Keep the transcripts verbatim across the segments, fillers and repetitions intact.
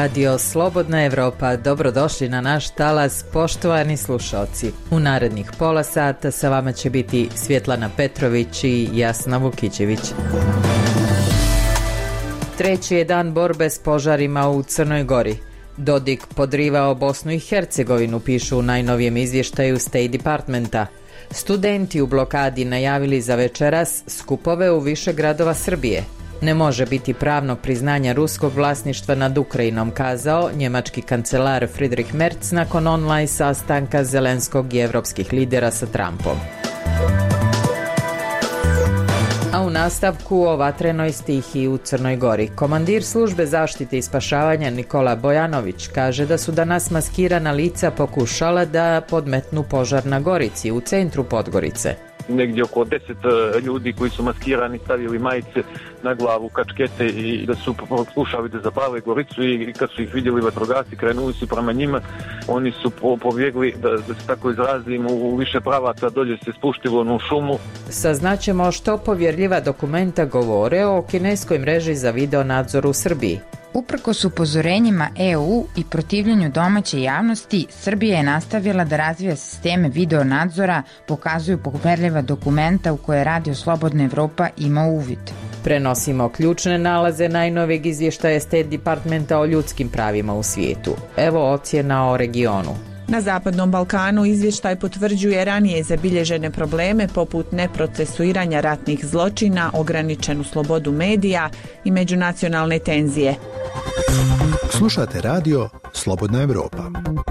Radio Slobodna Evropa, dobrodošli na naš talas, poštovani slušalci. U narednih pola sata sa vama će biti Svjetlana Petrović i Jasna Vukićević. Treći je dan borbe s požarima u Crnoj Gori. Dodik podrivao Bosnu i Hercegovinu, pišu u najnovijem izvještaju State Departmenta. Studenti u blokadi najavili za večeras skupove u više gradova Srbije. Ne može biti pravnog priznanja ruskog vlasništva nad Ukrajinom, kazao njemački kancelar Friedrich Merz nakon online sastanka Zelenskog i evropskih lidera sa Trumpom. A u nastavku o vatrenoj stihiji u Crnoj Gori. Komandir službe zaštite i spašavanja Nikola Bojanović kaže da su danas maskirana lica pokušala da podmetnu požar na Gorici, u centru Podgorice. Negdje oko deset ljudi koji su maskirani stavili majice na glavu, kačkete i da su pokušali da zapale Goricu i kad su ih vidjeli vatrogasci krenuli su prema njima. Oni su po, pobjegli, da, da se tako izrazim, u više pravaca, dolje se spuštilo u šumu. Saznaćemo što povjerljiva dokumenta govore o kineskoj mreži za video nadzor u Srbiji. Uprkos upozorenjima E U i protivljenju domaće javnosti, Srbija je nastavila da razvija sisteme video nadzora, pokazuju poverljiva dokumenta u koje Radio Slobodna Evropa ima uvid. Prenosimo ključne nalaze najnovijeg izvještaja State Departmenta o ljudskim pravima u svijetu. Evo ocjena o regionu. Na Zapadnom Balkanu izvještaj potvrđuje ranije zabilježene probleme poput neprocesuiranja ratnih zločina, ograničenu slobodu medija i međunacionalne tenzije. Slušate radio Slobodna Evropa.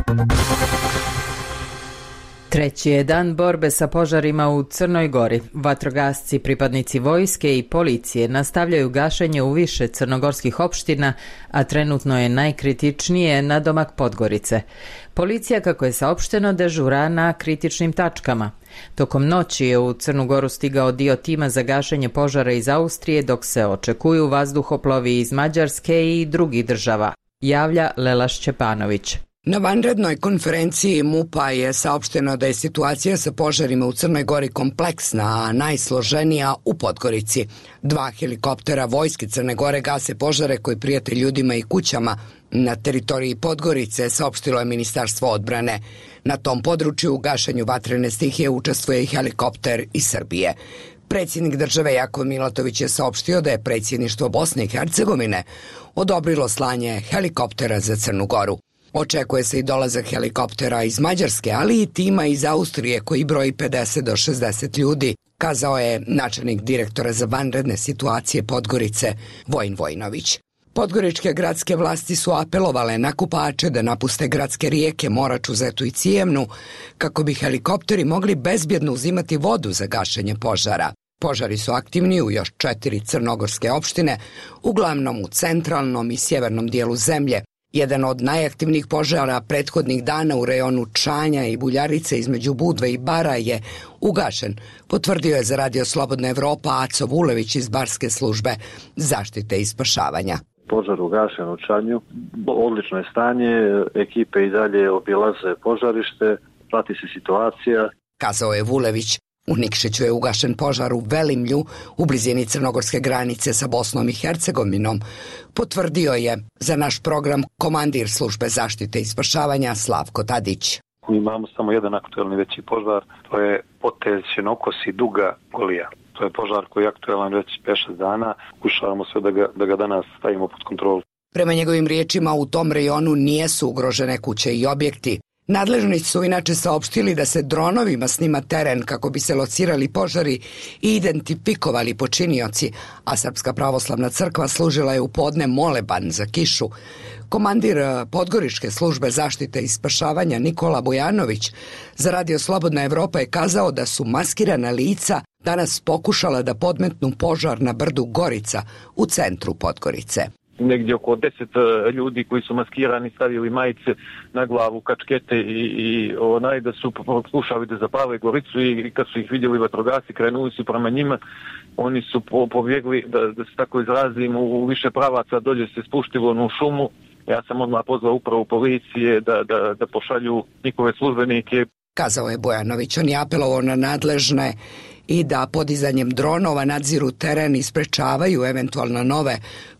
Treći je dan borbe sa požarima u Crnoj Gori. Vatrogasci, pripadnici vojske i policije nastavljaju gašenje u više crnogorskih opština, a trenutno je najkritičnije nadomak Podgorice. Policija, kako je saopšteno, dežura na kritičnim tačkama. Tokom noći je u Crnu Goru stigao dio tima za gašenje požara iz Austrije, dok se očekuju vazduhoplovi iz Mađarske i drugih država, javlja Lela Šćepanović. Na vanrednoj konferenciji MUP-a je saopšteno da je situacija sa požarima u Crnoj Gori kompleksna, a najsloženija u Podgorici. Dva helikoptera vojske Crne Gore gase požare koji prijete ljudima i kućama. Na teritoriji Podgorice saopštilo je Ministarstvo odbrane. Na tom području u gašenju vatrene stihije učestvuje i helikopter iz Srbije. Predsjednik države Jakov Milatović je saopštio da je predsjedništvo Bosne i Hercegovine odobrilo slanje helikoptera za Crnu Goru. Očekuje se i dolazak helikoptera iz Mađarske, ali i tima iz Austrije koji broji pedeset do šezdeset ljudi, kazao je načelnik direktora za vanredne situacije Podgorice Vojin Vojinović. Podgoričke gradske vlasti su apelovale na kupače da napuste gradske rijeke Moraču, Zetu i Cijemnu kako bi helikopteri mogli bezbjedno uzimati vodu za gašenje požara. Požari su aktivni u još četiri crnogorske opštine, uglavnom u centralnom i sjevernom dijelu zemlje. Jedan od najaktivnijih požara prethodnih dana u rejonu Čanja i Buljarice između Budve i Bara je ugašen, potvrdio je za Radio Slobodna Evropa Aco Vulević iz Barske službe zaštite i spašavanja. Požar ugašen u Čanju, odlično je stanje, ekipe i dalje obilaze požarište, prati se situacija, kazao je Vulević. U Nikšiću je ugašen požar u Velimlju, u blizini crnogorske granice sa Bosnom i Hercegovinom, potvrdio je za naš program komandir službe zaštite i spašavanja Slavko Tadić. Mi imamo samo jedan aktuelni veći požar, to je potez Čenokosi Duga Golija. To je požar koji je aktuelan već pet šest dana, pokušavamo sve da ga, da ga danas stavimo pod kontrolu. Prema njegovim riječima, u tom rejonu nijesu ugrožene kuće i objekti. Nadležni su inače saopštili da se dronovima snima teren kako bi se locirali požari i identifikovali počinioci, a Srpska pravoslavna crkva služila je u podne moleban za kišu. Komandir Podgoričke službe zaštite i spašavanja Nikola Bojanović za Radio Slobodna Evropa je kazao da su maskirana lica danas pokušala da podmetnu požar na brdu Gorica u centru Podgorice. Negdje oko deset ljudi koji su maskirani stavili majice na glavu, kačkete i, i onaj da su pokušali da zapale Goricu i kad su ih vidjeli vatrogasci krenuli su prema njima. Oni su po, pobjegli, da, da se tako izrazim, u više pravaca, dolje se spuštilo u šumu. Ja sam odmah pozvao upravu policije da, da, da pošalju njihove službenike. Kazao je Bojanović, on je apelovao na nadležne i da podizanjem dronova nadziru teren i sprečavaju eventualno nove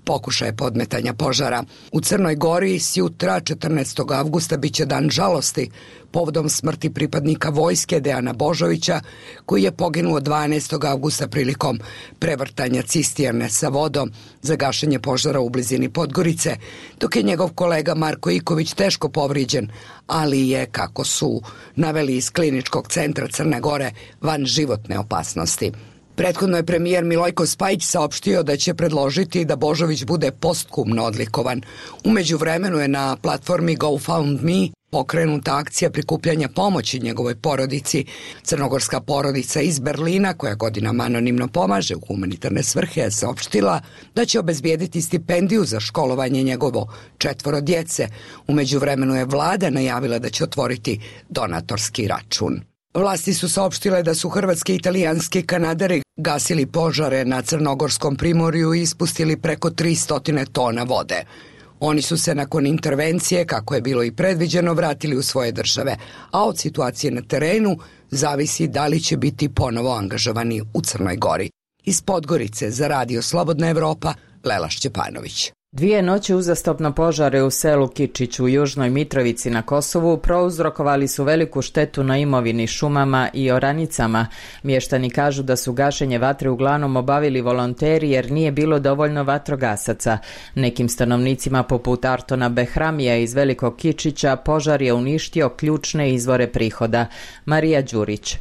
pokušaje podmetanja požara. U Crnoj Gori sjutra četrnaestog avgusta biće dan žalosti povodom smrti pripadnika vojske Dejana Božovića, koji je poginuo dvanaestog avgusta prilikom prevrtanja cisterne sa vodom za gašenje požara u blizini Podgorice, dok je njegov kolega Marko Iković teško povrijeđen, ali je, kako su naveli iz Kliničkog centra Crne Gore, van životne opasnosti. Prethodno je premijer Milojko Spajić saopštio da će predložiti da Božović bude postkumno odlikovan. U međuvremenu je na platformi GoFundMe pokrenuta akcija prikupljanja pomoći njegovoj porodici. Crnogorska porodica iz Berlina, koja godinama anonimno pomaže u humanitarne svrhe, je saopštila da će obezbijediti stipendiju za školovanje njegovo četvoro djece. U međuvremenu je vlada najavila da će otvoriti donatorski račun. Vlasti su saopštile da su hrvatski, italijanski kanaderi gasili požare na Crnogorskom primorju i ispustili preko tristo tona vode. Oni su se nakon intervencije, kako je bilo i predviđeno, vratili u svoje države, a od situacije na terenu zavisi da li će biti ponovo angažovani u Crnoj Gori. Iz Podgorice za Radio Slobodna Evropa, Lela Šćepanović. Dvije noći uzastopno požare u selu Kičić u Južnoj Mitrovici na Kosovu prouzrokovali su veliku štetu na imovini, šumama i oranicama. Mještani kažu da su gašenje vatre uglavnom obavili volonteri jer nije bilo dovoljno vatrogasaca. Nekim stanovnicima poput Artona Behramija iz Velikog Kičića požar je uništio ključne izvore prihoda. Marija Đurić.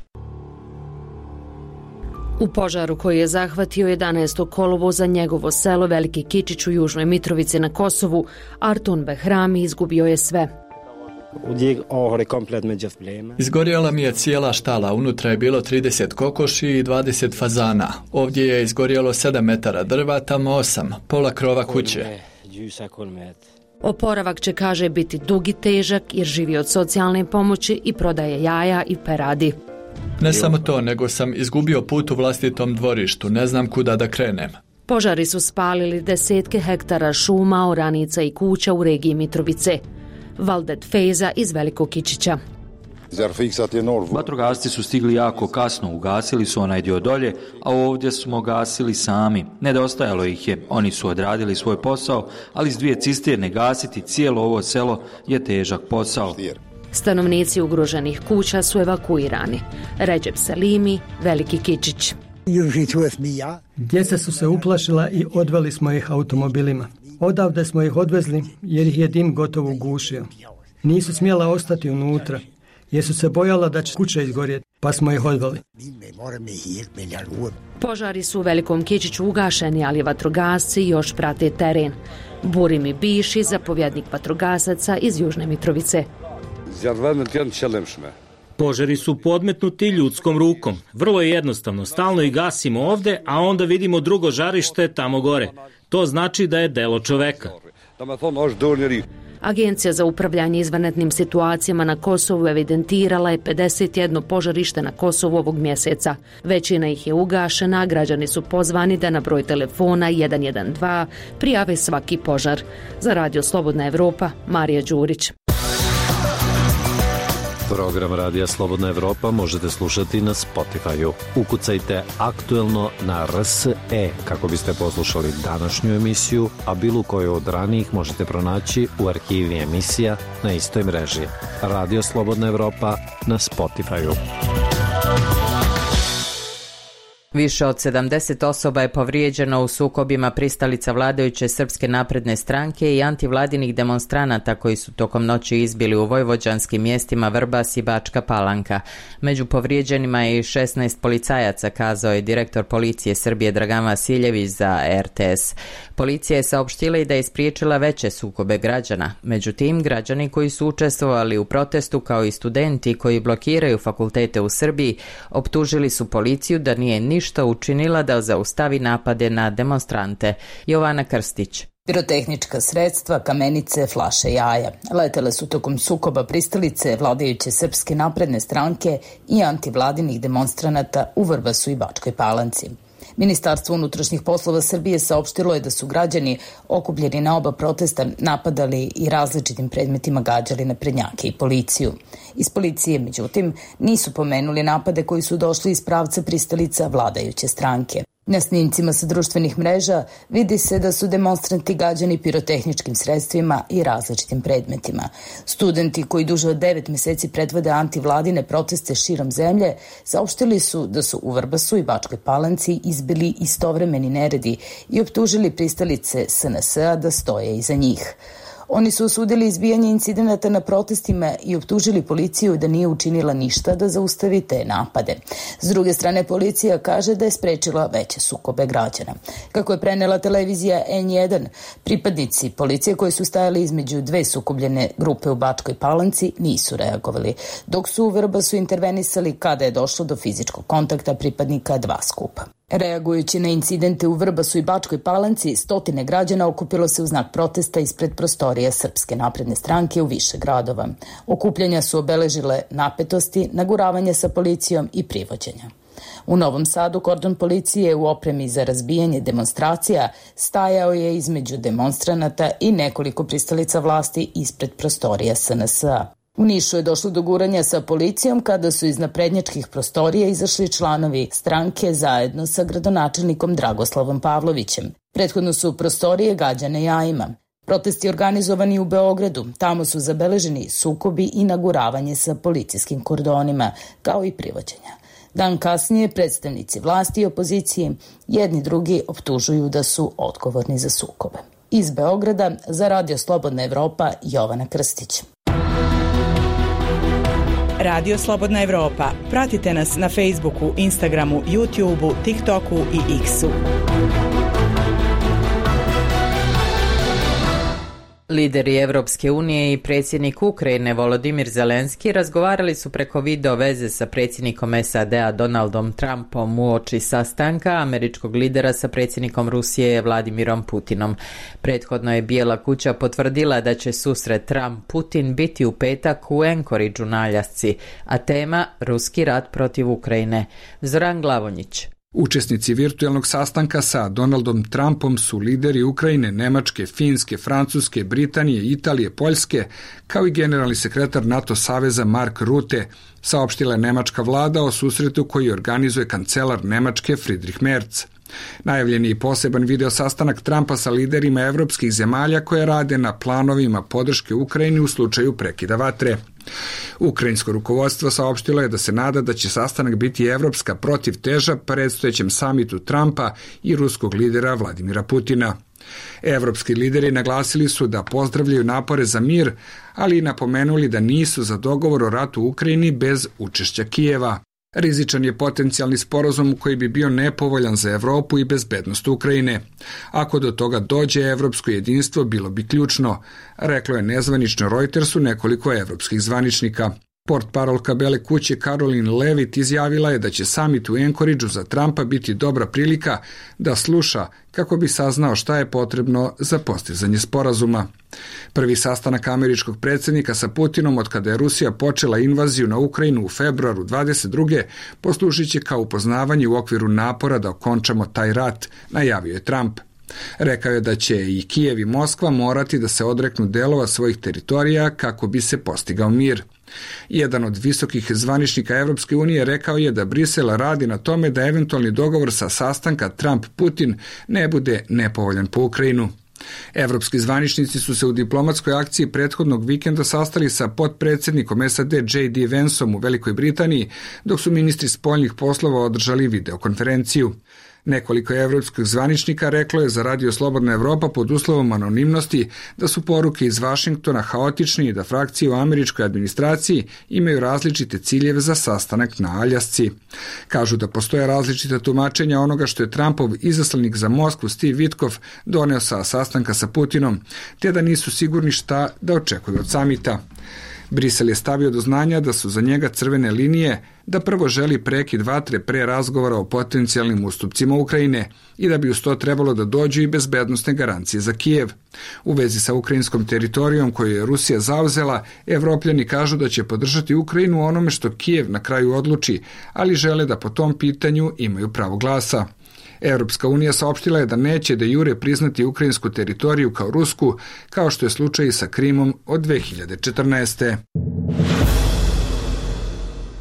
U požaru koji je zahvatio jedanaestog kolovoza njegovo selo Veliki Kičić u Južnoj Mitrovici na Kosovu, Arton Behrami izgubio je sve. Izgorjela mi je cijela štala, unutra je bilo trideset kokoši i dvadeset fazana. Ovdje je izgorjelo sedam metara drva, tamo osam, pola krova kuće. Oporavak će, kaže, biti dug i težak jer živi od socijalne pomoći i prodaje jaja i peradi. Ne samo to, nego sam izgubio put u vlastitom dvorištu, ne znam kuda da krenem. Požari su spalili desetke hektara šuma, oranica i kuća u regiji Mitrovice. Valdet Fejza iz Velikog Kičića. Vatrogasci su stigli jako kasno, ugasili su onaj dio dolje, a ovdje smo gasili sami. Nedostajalo ih je, oni su odradili svoj posao, ali s dvije cisterne gasiti cijelo ovo selo je težak posao. Stanovnici ugroženih kuća su evakuirani. Ređep Selimi, Veliki Kičić. Djeca su se uplašila i odveli smo ih automobilima. Odavde smo ih odvezli jer ih je dim gotovo ugušio. Nisu smjela ostati unutra jer su se bojala da će kuća izgorjeti, pa smo ih odveli. Požari su u Velikom Kičiću ugašeni, ali vatrogasci još prate teren. Burimi Biši, zapovjednik vatrogasaca iz Južne Mitrovice. Požari su podmetnuti ljudskom rukom. Vrlo je jednostavno, stalno ih gasimo ovdje, a onda vidimo drugo žarište tamo gore. To znači da je delo čoveka. Agencija za upravljanje izvanrednim situacijama na Kosovu evidentirala je pedeset jedno požarište na Kosovu ovog mjeseca. Većina ih je ugašena, a građani su pozvani da na broj telefona jedan jedan dva prijave svaki požar. Za Radio Slobodna Evropa, Marija Đurić. Program Radija Slobodna Evropa možete slušati na Spotify-u. Ukucajte aktuelno na R S E kako biste poslušali današnju emisiju, a bilo koju od ranijih možete pronaći u arhivi emisija na istoj mreži. Radio Slobodna Evropa na Spotify-u. Više od sedamdeset osoba je povrijeđeno u sukobima pristalica vladajuće Srpske napredne stranke i antivladinih demonstranata koji su tokom noći izbili u vojvođanskim mjestima Vrbas i Bačka Palanka. Među povrijeđenima je i šesnaest policajaca, kazao je direktor policije Srbije Dragan Vasiljević za R T S. Policija je saopštila i da je spriječila veće sukobe građana. Međutim, građani koji su učestvovali u protestu kao i studenti koji blokiraju fakultete u Srbiji optužili su policiju da nije ni ništa učinila da zaustavi napade na demonstrante. Jovana Krstić. Pirotehnička sredstva, kamenice, flaše jaja. Letele su tokom sukoba pristalice vladajuće Srpske napredne stranke i antivladinih demonstranata u Vrbasu i Bačkoj Palanci. Ministarstvo unutrašnjih poslova Srbije saopštilo je da su građani okupljeni na oba protesta napadali i različitim predmetima gađali naprednjake i policiju. Iz policije, međutim, nisu pomenuli napade koji su došli iz pravca pristalica vladajuće stranke. Na snimcima sa društvenih mreža vidi se da su demonstranti gađani pirotehničkim sredstvima i različitim predmetima. Studenti koji duže od devet meseci predvode antivladine proteste širom zemlje saopštili su da su u Vrbasu i Bačkoj Palanci izbili istovremeni neredi i optužili pristalice S N S-a da stoje iza njih. Oni su osudili izbijanje incidenata na protestima i optužili policiju da nije učinila ništa da zaustavi te napade. S druge strane, policija kaže da je sprečila veće sukobe građana. Kako je prenela televizija N jedan, pripadnici policije koji su stajali između dve sukobljene grupe u Bačkoj Palanci nisu reagovali, dok su u Vrbasu intervenisali kada je došlo do fizičkog kontakta pripadnika dva skupa. Reagujući na incidente u Vrbasu i Bačkoj Palanci, stotine građana okupilo se u znak protesta ispred prostorija Srpske napredne stranke u više gradova. Okupljanja su obeležile napetosti, naguravanje sa policijom i privođenja. U Novom Sadu kordon policije u opremi za razbijanje demonstracija stajao je između demonstranata i nekoliko pristalica vlasti ispred prostorija S N S-a. U Nišu je došlo do guranja sa policijom kada su iz naprednjačkih prostorija izašli članovi stranke zajedno sa gradonačelnikom Dragoslavom Pavlovićem. Prethodno su prostorije gađane jajima. Protesti organizovani u Beogradu, tamo su zabeleženi sukobi i naguravanje sa policijskim kordonima, kao i privođenja. Dan kasnije predstavnici vlasti i opozicije jedni drugi optužuju da su odgovorni za sukobe. Iz Beograda za Radio Slobodna Evropa Jovana Krstić. Radio Slobodna Evropa. Pratite nas na Facebooku, Instagramu, YouTubeu, TikToku i X-u. Lideri Evropske unije i predsjednik Ukrajine Volodimir Zelenski razgovarali su preko video veze sa predsjednikom S A D-a Donaldom Trumpom uoči sastanka američkog lidera sa predsjednikom Rusije Vladimirom Putinom. Prethodno je Bijela kuća potvrdila da će susret Trump-Putin biti u petak u Anchorageu na Aljasci, a tema ruski rat protiv Ukrajine. Zoran Glavonjić. Učesnici virtualnog sastanka sa Donaldom Trumpom su lideri Ukrajine, Nemačke, Finske, Francuske, Britanije, Italije, Poljske, kao i generalni sekretar NATO saveza Mark Rutte, saopštila je nemačka vlada o susretu koji organizuje kancelar Nemačke Friedrich Merz. Najavljen je i poseban video sastanak Trumpa sa liderima evropskih zemalja koje rade na planovima podrške Ukrajini u slučaju prekida vatre. Ukrajinsko rukovodstvo saopštilo je da se nada da će sastanak biti evropska protivteža predstojećem samitu Trumpa i ruskog lidera Vladimira Putina. Evropski lideri naglasili su da pozdravljaju napore za mir, ali i napomenuli da nisu za dogovor o ratu u Ukrajini bez učešća Kijeva. Rizičan je potencijalni sporazum koji bi bio nepovoljan za Evropu i bezbednost Ukrajine. Ako do toga dođe, evropsko jedinstvo bilo bi ključno, reklo je nezvanično Reutersu nekoliko evropskih zvaničnika. Portparolka Bele kuće Caroline Levitt izjavila je da će samit u Anchorageu za Trumpa biti dobra prilika da sluša kako bi saznao šta je potrebno za postizanje sporazuma. Prvi sastanak američkog predsjednika sa Putinom od kada je Rusija počela invaziju na Ukrajinu u februaru dvadeset druge poslužit će kao upoznavanje u okviru napora da okončamo taj rat, najavio je Trump. Rekao je da će i Kijev i Moskva morati da se odreknu delova svojih teritorija kako bi se postigao mir. Jedan od visokih zvaničnika Evropske unije rekao je da Brisel radi na tome da eventualni dogovor sa sastanka Trump-Putin ne bude nepovoljan po Ukrajinu. Evropski zvaničnici su se u diplomatskoj akciji prethodnog vikenda sastali sa potpredsjednikom S A D J D Vanceom u Velikoj Britaniji, dok su ministri spoljnih poslova održali videokonferenciju. Nekoliko evropskih zvaničnika reklo je za Radio Slobodna Evropa pod uslovom anonimnosti da su poruke iz Vašingtona haotične i da frakcije u američkoj administraciji imaju različite ciljeve za sastanak na Aljasci. Kažu da postoje različite tumačenja onoga što je Trumpov izaslanik za Moskvu Steve Witkoff doneo sa sastanka sa Putinom, te da nisu sigurni šta da očekuju od samita. Brisel je stavio do znanja da su za njega crvene linije, da prvo želi prekid vatre pre razgovora o potencijalnim ustupcima Ukrajine i da bi uz to trebalo da dođu i bezbednosne garancije za Kijev. U vezi sa ukrajinskom teritorijom koju je Rusija zauzela, Evropljani kažu da će podržati Ukrajinu onome što Kijev na kraju odluči, ali žele da po tom pitanju imaju pravo glasa. Evropska unija saopštila je da neće de jure priznati ukrajinsku teritoriju kao rusku, kao što je slučaj i sa Krimom od dve hiljade četrnaeste.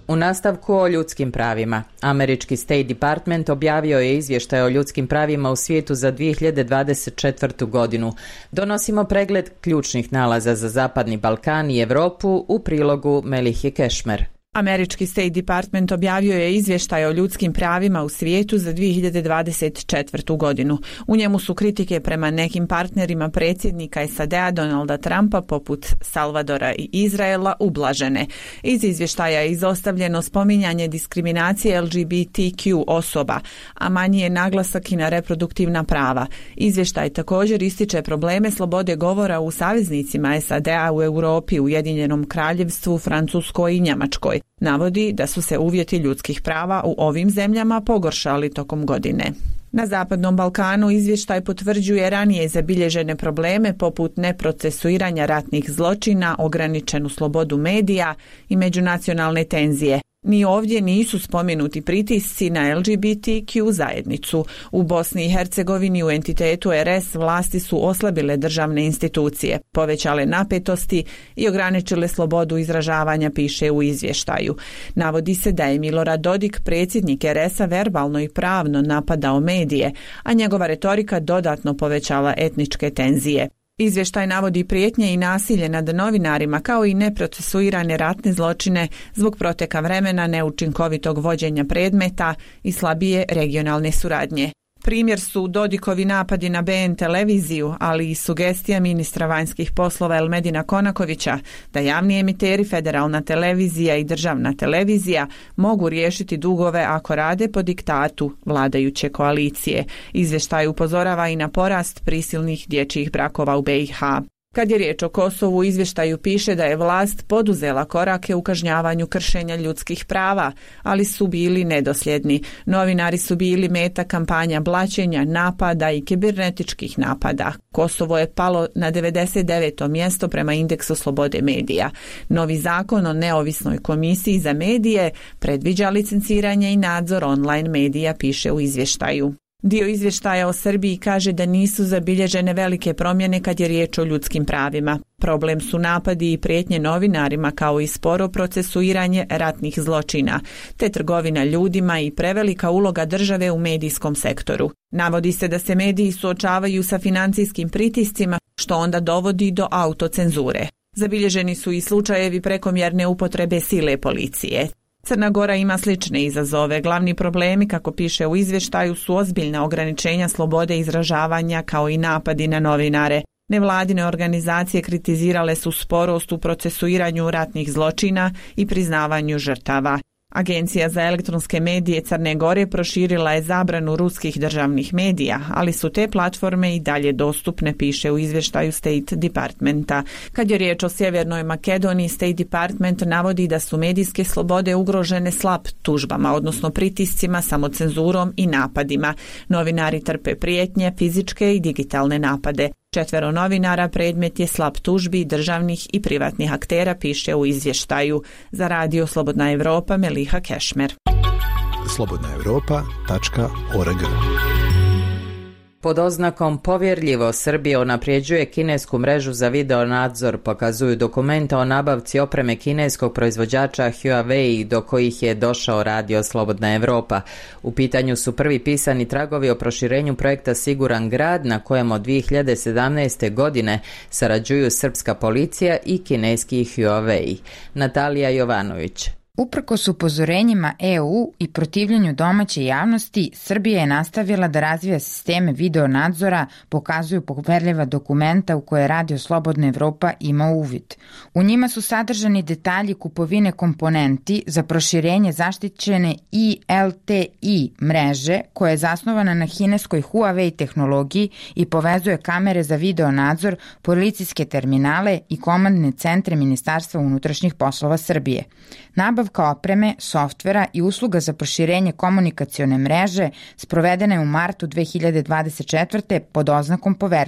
U nastavku o ljudskim pravima. Američki State Department objavio je izvještaj o ljudskim pravima u svijetu za dvije hiljade dvadeset četvrtu. godinu. Donosimo pregled ključnih nalaza za Zapadni Balkan i Europu u prilogu Melihe Kešmer. Američki State Department objavio je izvještaj o ljudskim pravima u svijetu za dvije hiljade dvadeset četvrtu. godinu. U njemu su kritike prema nekim partnerima predsjednika S A D-a Donalda Trumpa poput Salvadora i Izraela ublažene. Iz izvještaja je izostavljeno spominjanje diskriminacije L G B T Q osoba, a manji je naglasak i na reproduktivna prava. Izvještaj također ističe probleme slobode govora u saveznicima S A D-a u Europi, Ujedinjenom Kraljevstvu, Francuskoj i Njemačkoj. Navodi da su se uvjeti ljudskih prava u ovim zemljama pogoršali tokom godine. Na Zapadnom Balkanu izvještaj potvrđuje ranije zabilježene probleme poput neprocesuiranja ratnih zločina, ograničenu slobodu medija i međunacionalne tenzije. Ni ovdje nisu spomenuti pritisci na L G B T Q zajednicu. U Bosni i Hercegovini u entitetu R S vlasti su oslabile državne institucije, povećale napetosti i ograničile slobodu izražavanja, piše u izvještaju. Navodi se da je Milorad Dodik, predsjednik R S-a, verbalno i pravno napadao medije, a njegova retorika dodatno povećala etničke tenzije. Izvještaj navodi prijetnje i nasilje nad novinarima kao i neprocesuirane ratne zločine zbog proteka vremena, neučinkovitog vođenja predmeta i slabije regionalne suradnje. Primjer su Dodikovi napadi na B N televiziju, ali i sugestija ministra vanjskih poslova Elmedina Konakovića da javni emiteri, federalna televizija i državna televizija mogu riješiti dugove ako rade po diktatu vladajuće koalicije. Izvještaj upozorava i na porast prisilnih dječjih brakova u B i H. Kad je riječ o Kosovu, u izvještaju piše da je vlast poduzela korake u kažnjavanju kršenja ljudskih prava, ali su bili nedosljedni. Novinari su bili meta kampanja blaćenja, napada i kibernetičkih napada. Kosovo je palo na devedeset deveto mjesto prema indeksu slobode medija. Novi zakon o neovisnoj komisiji za medije predviđa licenciranje i nadzor online medija, piše u izvještaju. Dio izvještaja o Srbiji kaže da nisu zabilježene velike promjene kad je riječ o ljudskim pravima. Problem su napadi i prijetnje novinarima kao i sporo procesuiranje ratnih zločina, te trgovina ljudima i prevelika uloga države u medijskom sektoru. Navodi se da se mediji suočavaju sa financijskim pritiscima, što onda dovodi do autocenzure. Zabilježeni su i slučajevi prekomjerne upotrebe sile policije. Crna Gora ima slične izazove. Glavni problemi, kako piše u izvještaju, su ozbiljna ograničenja slobode izražavanja kao i napadi na novinare. Nevladine organizacije kritizirale su sporost u procesuiranju ratnih zločina i priznavanju žrtava. Agencija za elektronske medije Crne Gore proširila je zabranu ruskih državnih medija, ali su te platforme i dalje dostupne, piše u izvještaju State Departmenta. Kad je riječ o Sjevernoj Makedoniji, State Department navodi da su medijske slobode ugrožene slab tužbama, odnosno pritiscima, samocenzurom i napadima. Novinari trpe prijetnje, fizičke i digitalne napade. Četvero novinara predmet je slab tužbi državnih i privatnih aktera, piše u izvještaju. Za Radio Slobodna Evropa, Meliha Kešmer. slobodna europa tačka org. Pod oznakom povjerljivo Srbija unapređuje kinesku mrežu za video nadzor, pokazuju dokumenta o nabavci opreme kineskog proizvođača Huawei do kojih je došao Radio Slobodna Evropa. U pitanju su prvi pisani tragovi o proširenju projekta Siguran grad, na kojem od dvije hiljade sedamnaeste. godine sarađuju srpska policija i kineski Huawei. Natalija Jovanović. Uprkos upozorenjima E U i protivljenju domaće javnosti, Srbija je nastavila da razvija sisteme video nadzora, pokazuju poverljiva dokumenta u koje Radio Slobodna Evropa ima uvid. U njima su sadržani detalji kupovine komponenti za proširenje zaštićene I L T I mreže, koja je zasnovana na kineskoj Huawei tehnologiji i povezuje kamere za video nadzor, policijske terminale i komandne centre Ministarstva unutrašnjih poslova Srbije. Nabavka opreme, softvera i usluga za proširenje komunikacione mreže sprovedena je u martu dve hiljade dvadeset četvrte. pod oznakom poverljivo.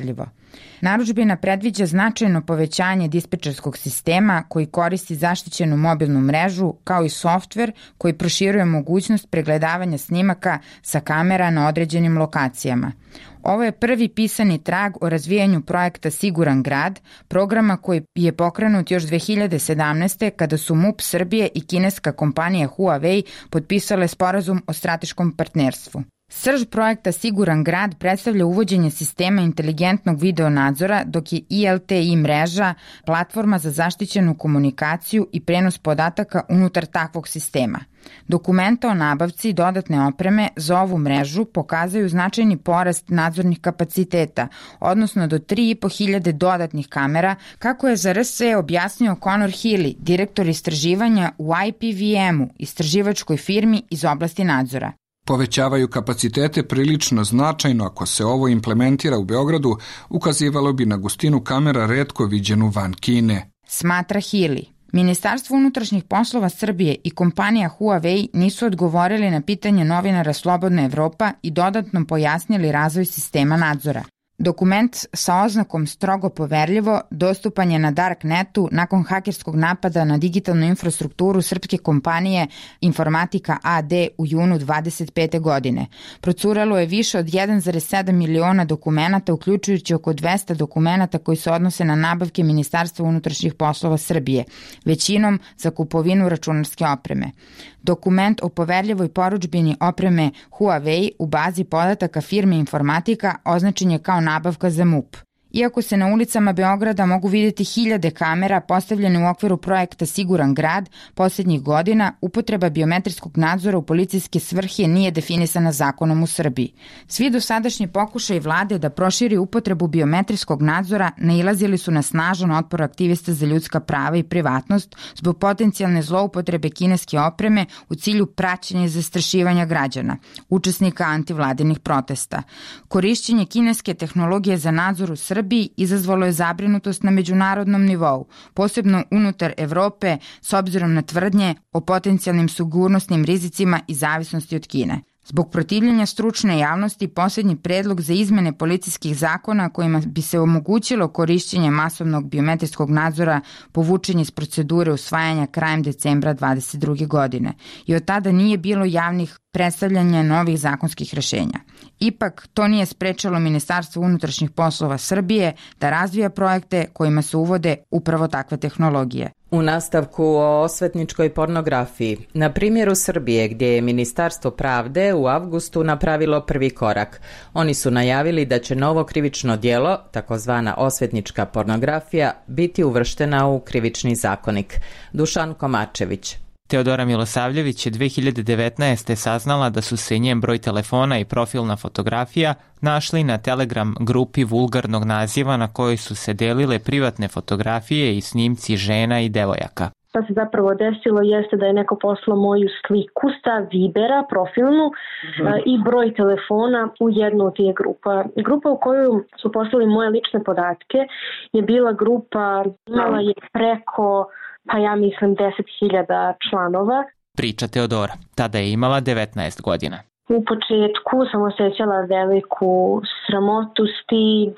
Narudžbina predviđa značajno povećanje dispečerskog sistema koji koristi zaštićenu mobilnu mrežu, kao i softver koji proširuje mogućnost pregledavanja snimaka sa kamera na određenim lokacijama. Ovo je prvi pisani trag o razvijanju projekta Siguran grad, programa koji je pokrenut još dve hiljade sedamnaeste. kada su M U P Srbije i kineska kompanija Huawei potpisale sporazum o strateškom partnerstvu. Srž projekta Siguran grad predstavlja uvođenje sistema inteligentnog video nadzora, dok je I L T I mreža platforma za zaštićenu komunikaciju i prenos podataka unutar takvog sistema. Dokumenta o nabavci dodatne opreme za ovu mrežu pokazaju značajni porast nadzornih kapaciteta, odnosno do tri i po hiljade dodatnih kamera, kako je za R S E objasnio Conor Healy, direktor istraživanja u I P V M-u, istraživačkoj firmi iz oblasti nadzora. Povećavaju kapacitete prilično značajno, ako se ovo implementira u Beogradu, ukazivalo bi na gustinu kamera retko viđenu van Kine. Smatra Healy. Ministarstvo unutrašnjih poslova Srbije i kompanija Huawei nisu odgovorili na pitanje novinara Slobodna Evropa i dodatno pojasnili razvoj sistema nadzora. Dokument sa oznakom strogo poverljivo dostupan je na Darknetu nakon hakerskog napada na digitalnu infrastrukturu srpske kompanije Informatika A D u junu dvadeset pete. godine. Procuralo je više od jedan zarez sedam miliona dokumenata, uključujući oko dvesta dokumenata koji se odnose na nabavke Ministarstva unutrašnjih poslova Srbije, većinom za kupovinu računarske opreme. Dokument o poverljivoj porudžbini opreme Huawei u bazi podataka firme Informatika označen je kao nabavka za M U P. Iako se na ulicama Beograda mogu vidjeti hiljade kamera postavljene u okviru projekta Siguran grad, posljednjih godina upotreba biometrijskog nadzora u policijske svrhe nije definisana zakonom u Srbiji. Svi dosadašnji pokušaji vlade da proširi upotrebu biometrijskog nadzora nailazili su na snažan otpor aktivista za ljudska prava i privatnost zbog potencijalne zloupotrebe kineske opreme u cilju praćenja i zastrašivanja građana, učesnika antivladinih protesta. Korišćenje kineske tehnologije za nadzor u Srbiji Srbiji izazvalo je zabrinutost na međunarodnom nivou, posebno unutar Evrope, s obzirom na tvrdnje o potencijalnim sigurnosnim rizicima i zavisnosti od Kine. Zbog protivljenja stručne javnosti, posljednji predlog za izmene policijskih zakona kojima bi se omogućilo korišćenje masovnog biometrijskog nadzora povučen iz procedure usvajanja krajem decembra dvadeset druge. godine i od tada nije bilo javnih predstavljanja novih zakonskih rešenja. Ipak, to nije sprečalo Ministarstvo unutrašnjih poslova Srbije da razvija projekte kojima se uvode upravo takve tehnologije. U nastavku o osvetničkoj pornografiji, na primjeru Srbije gdje je Ministarstvo pravde u avgustu napravilo prvi korak. Oni su najavili da će novo krivično djelo, takozvana osvetnička pornografija, biti uvrštena u krivični zakonik. Dušan Komačević. Teodora Milosavljević je dve hiljade devetnaeste. saznala da su se njen broj telefona i profilna fotografija našli na Telegram grupi vulgarnog naziva na kojoj su se delile privatne fotografije i snimci žena i devojaka. Šta se zapravo desilo jeste da je neko poslao moju sliku sa Vibera profilnu mm-hmm. i broj telefona u jednu od tih grupa. Grupa u koju su poslali moje lične podatke je bila grupa, imala je preko, pa ja mislim, deset hiljada članova. Priča Teodora. Tada je imala devetnaest godina. U početku sam osjećala veliku sramotu, stid,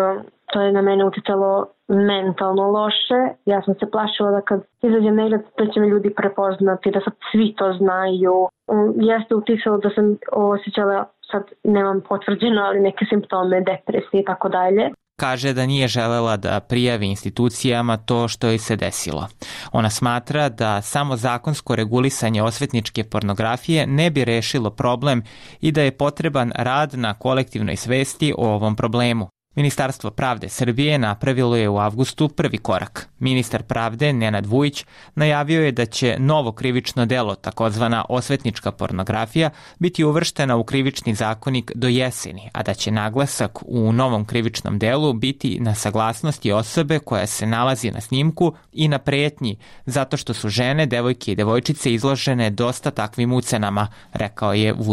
to je na mene uticalo mentalno loše. Ja sam se plašila da kad izađem negdje da će me ljudi prepoznati, da sad svi to znaju. Jeste uticalo da sam osjećala, sad nemam potvrđeno, ali neke simptome, depresije i tako dalje. Kaže da nije želela da prijavi institucijama to što joj se desilo. Ona smatra da samo zakonsko regulisanje osvetničke pornografije ne bi rešilo problem i da je potreban rad na kolektivnoj svesti o ovom problemu. Ministarstvo pravde Srbije napravilo je u avgustu prvi korak. Ministar pravde Nenad Vujić najavio je da će novo krivično delo, takozvana osvetnička pornografija, biti uvrštena u krivični zakonik do jeseni, a da će naglasak u novom krivičnom delu biti na saglasnosti osobe koja se nalazi na snimku i na pretnji, zato što su žene, devojke i devojčice izložene dosta takvim ucenama, rekao je Vujić.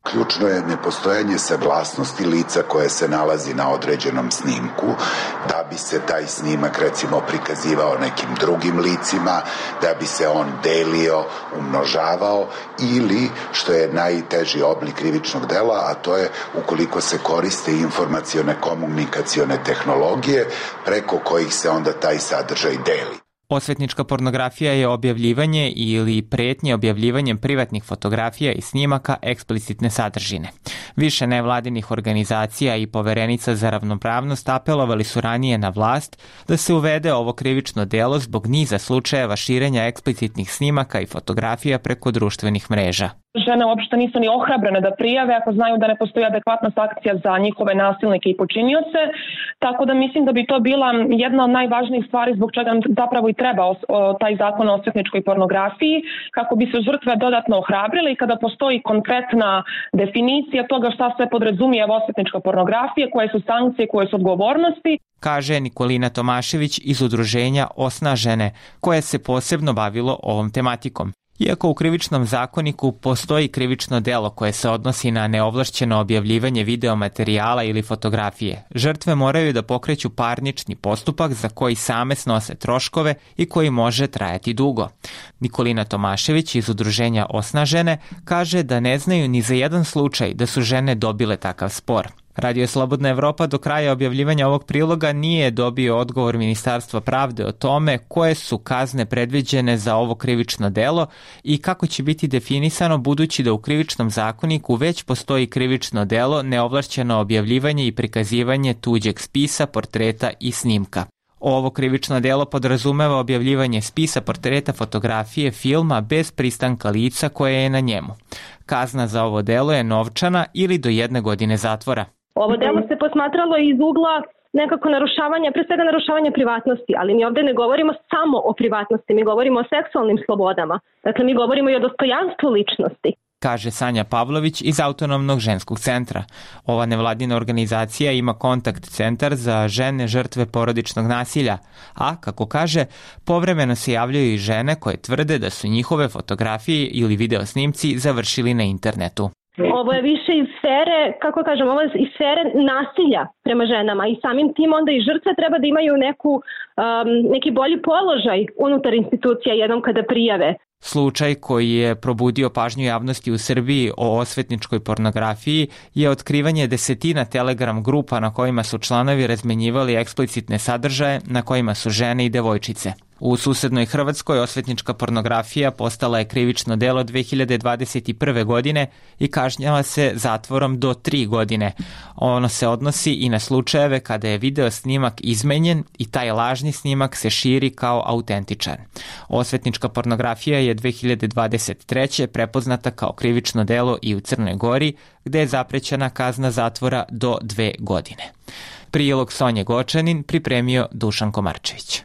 Ključno je nepostojanje saglasnosti lica koje se nalazi na određenom snimku, da bi se taj snimak recimo prikazivao nekim drugim licima, da bi se on delio, umnožavao ili, što je najteži oblik krivičnog dela, a to je ukoliko se koriste informacione komunikacione tehnologije preko kojih se onda taj sadržaj deli. Osvetnička pornografija je objavljivanje ili pretnje objavljivanjem privatnih fotografija i snimaka eksplicitne sadržine. Više nevladinih organizacija i poverenica za ravnopravnost apelovali su ranije na vlast da se uvede ovo krivično delo zbog niza slučajeva širenja eksplicitnih snimaka i fotografija preko društvenih mreža. Žene uopšte nisu ni ohrabrene da prijave ako znaju da ne postoji adekvatna sankcija za njihove nasilnike i počinioce, tako da mislim da bi to bila jedna od najvažnijih stvari zbog čega nam zapravo i treba o, o, taj zakon o osvetničkoj pornografiji, kako bi se žrtve dodatno ohrabrile i kada postoji konkretna definicija toga šta sve podrazumijeva osvetnička pornografija, koje su sankcije, koje su odgovornosti. Kaže Nikolina Tomašević iz udruženja Osnažene, koje se posebno bavilo ovom tematikom. Iako u krivičnom zakoniku postoji krivično delo koje se odnosi na neovlašćeno objavljivanje videomaterijala ili fotografije, žrtve moraju da pokreću parnični postupak za koji same snose troškove i koji može trajati dugo. Nikolina Tomašević iz udruženja Osnažene kaže da ne znaju ni za jedan slučaj da su žene dobile takav spor. Radio Slobodna Evropa do kraja objavljivanja ovog priloga nije dobio odgovor Ministarstva pravde o tome koje su kazne predviđene za ovo krivično delo i kako će biti definisano, budući da u krivičnom zakoniku već postoji krivično delo neovlašćeno objavljivanje i prikazivanje tuđeg spisa, portreta i snimka. Ovo krivično delo podrazumeva objavljivanje spisa, portreta, fotografije, filma bez pristanka lica koje je na njemu. Kazna za ovo delo je novčana ili do jedne godine zatvora. Ovo delo se posmatralo iz ugla nekako narušavanja, pre svega narušavanja privatnosti, ali mi ovde ne govorimo samo o privatnosti, mi govorimo o seksualnim slobodama. Dakle, mi govorimo i o dostojanstvu ličnosti, kaže Sanja Pavlović iz Autonomnog ženskog centra. Ova nevladina organizacija ima kontakt centar za žene žrtve porodičnog nasilja, a, kako kaže, povremeno se javljaju i žene koje tvrde da su njihove fotografije ili video snimci završili na internetu. Ovo je više iz sfere, kako kažem, ovo je iz sfere nasilja prema ženama i samim tim onda i žrtve treba da imaju neku, um, neki bolji položaj unutar institucija jednom kada prijave. Slučaj koji je probudio pažnju javnosti u Srbiji o osvetničkoj pornografiji je otkrivanje desetina Telegram grupa na kojima su članovi razmenjivali eksplicitne sadržaje na kojima su žene i devojčice. U susednoj Hrvatskoj osvetnička pornografija postala je krivično delo dve hiljade dvadeset prve. godine i kažnjava se zatvorom do tri godine. Ono se odnosi i na slučajeve kada je video snimak izmenjen i taj lažni snimak se širi kao autentičan. Osvetnička pornografija je dve hiljade dvadeset treće. prepoznata kao krivično delo i u Crnoj Gori, gde je zaprećena kazna zatvora do dve godine. Prilog Sonje Gočanin pripremio Dušan Komarčević.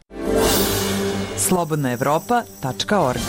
slobodna evropa tačka org.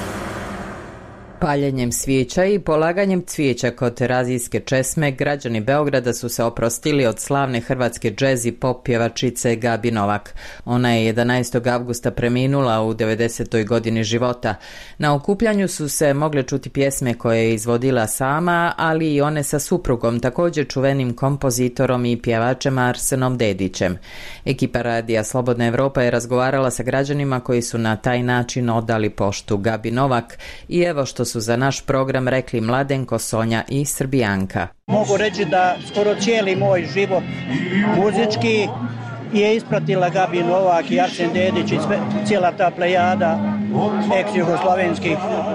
Paljenjem svijeća i polaganjem cvijeća kod Terazijske česme građani Beograda su se oprostili od slavne hrvatske džez i pop pjevačice Gabi Novak. Ona je jedanaestog avgusta preminula u devedesetoj godini života. Na okupljanju su se mogle čuti pjesme koje je izvodila sama, ali i one sa suprugom, također čuvenim kompozitorom i pjevačem Arsenom Dedićem. Ekipa radija Slobodna Evropa je razgovarala sa građanima koji su na taj način odali poštu Gabi Novak i evo što su za naš program rekli Mladenko, Sonja i Srbijanka. Mogu reći da skoro cijeli moj život muzički je ispratila Gabi Novak i Arsen Dedić i sve, cijela ta plejada ex-jugoslavenskih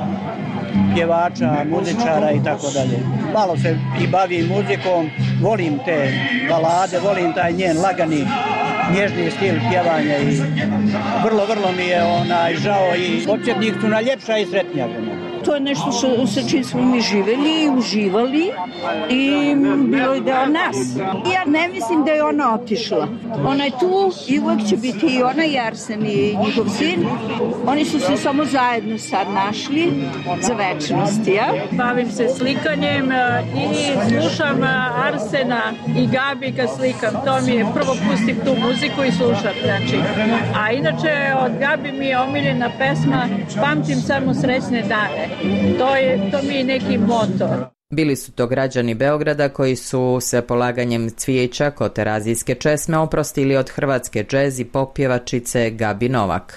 pjevača, muzičara i tako dalje. Malo se i bavim muzikom, volim te balade, volim taj njen lagani, nježni stil pjevanja i vrlo, vrlo mi je onaj žao i podsjetnik su na ljepša i sretnija žena. To je nešto što, sa čim smo mi živeli i uživali i bilo je deo nas. Ja ne mislim da je ona otišla. Ona je tu i uvek će biti i ona i Arsen i njihov sin. Oni su se samo zajedno sad našli za večnost, ja? Bavim se slikanjem i slušam Arsena i Gabi kad slikam. To mi je, prvo pustim tu muziku i slušam. Znači. A inače od Gabi mi je omiljena pesma Pamtim samo srećne dane. To je, to mi je neki motor. Bili su to građani Beograda koji su se polaganjem cvijeća kod Terazijske česme oprostili od hrvatske džez i pop pjevačice Gabi Novak.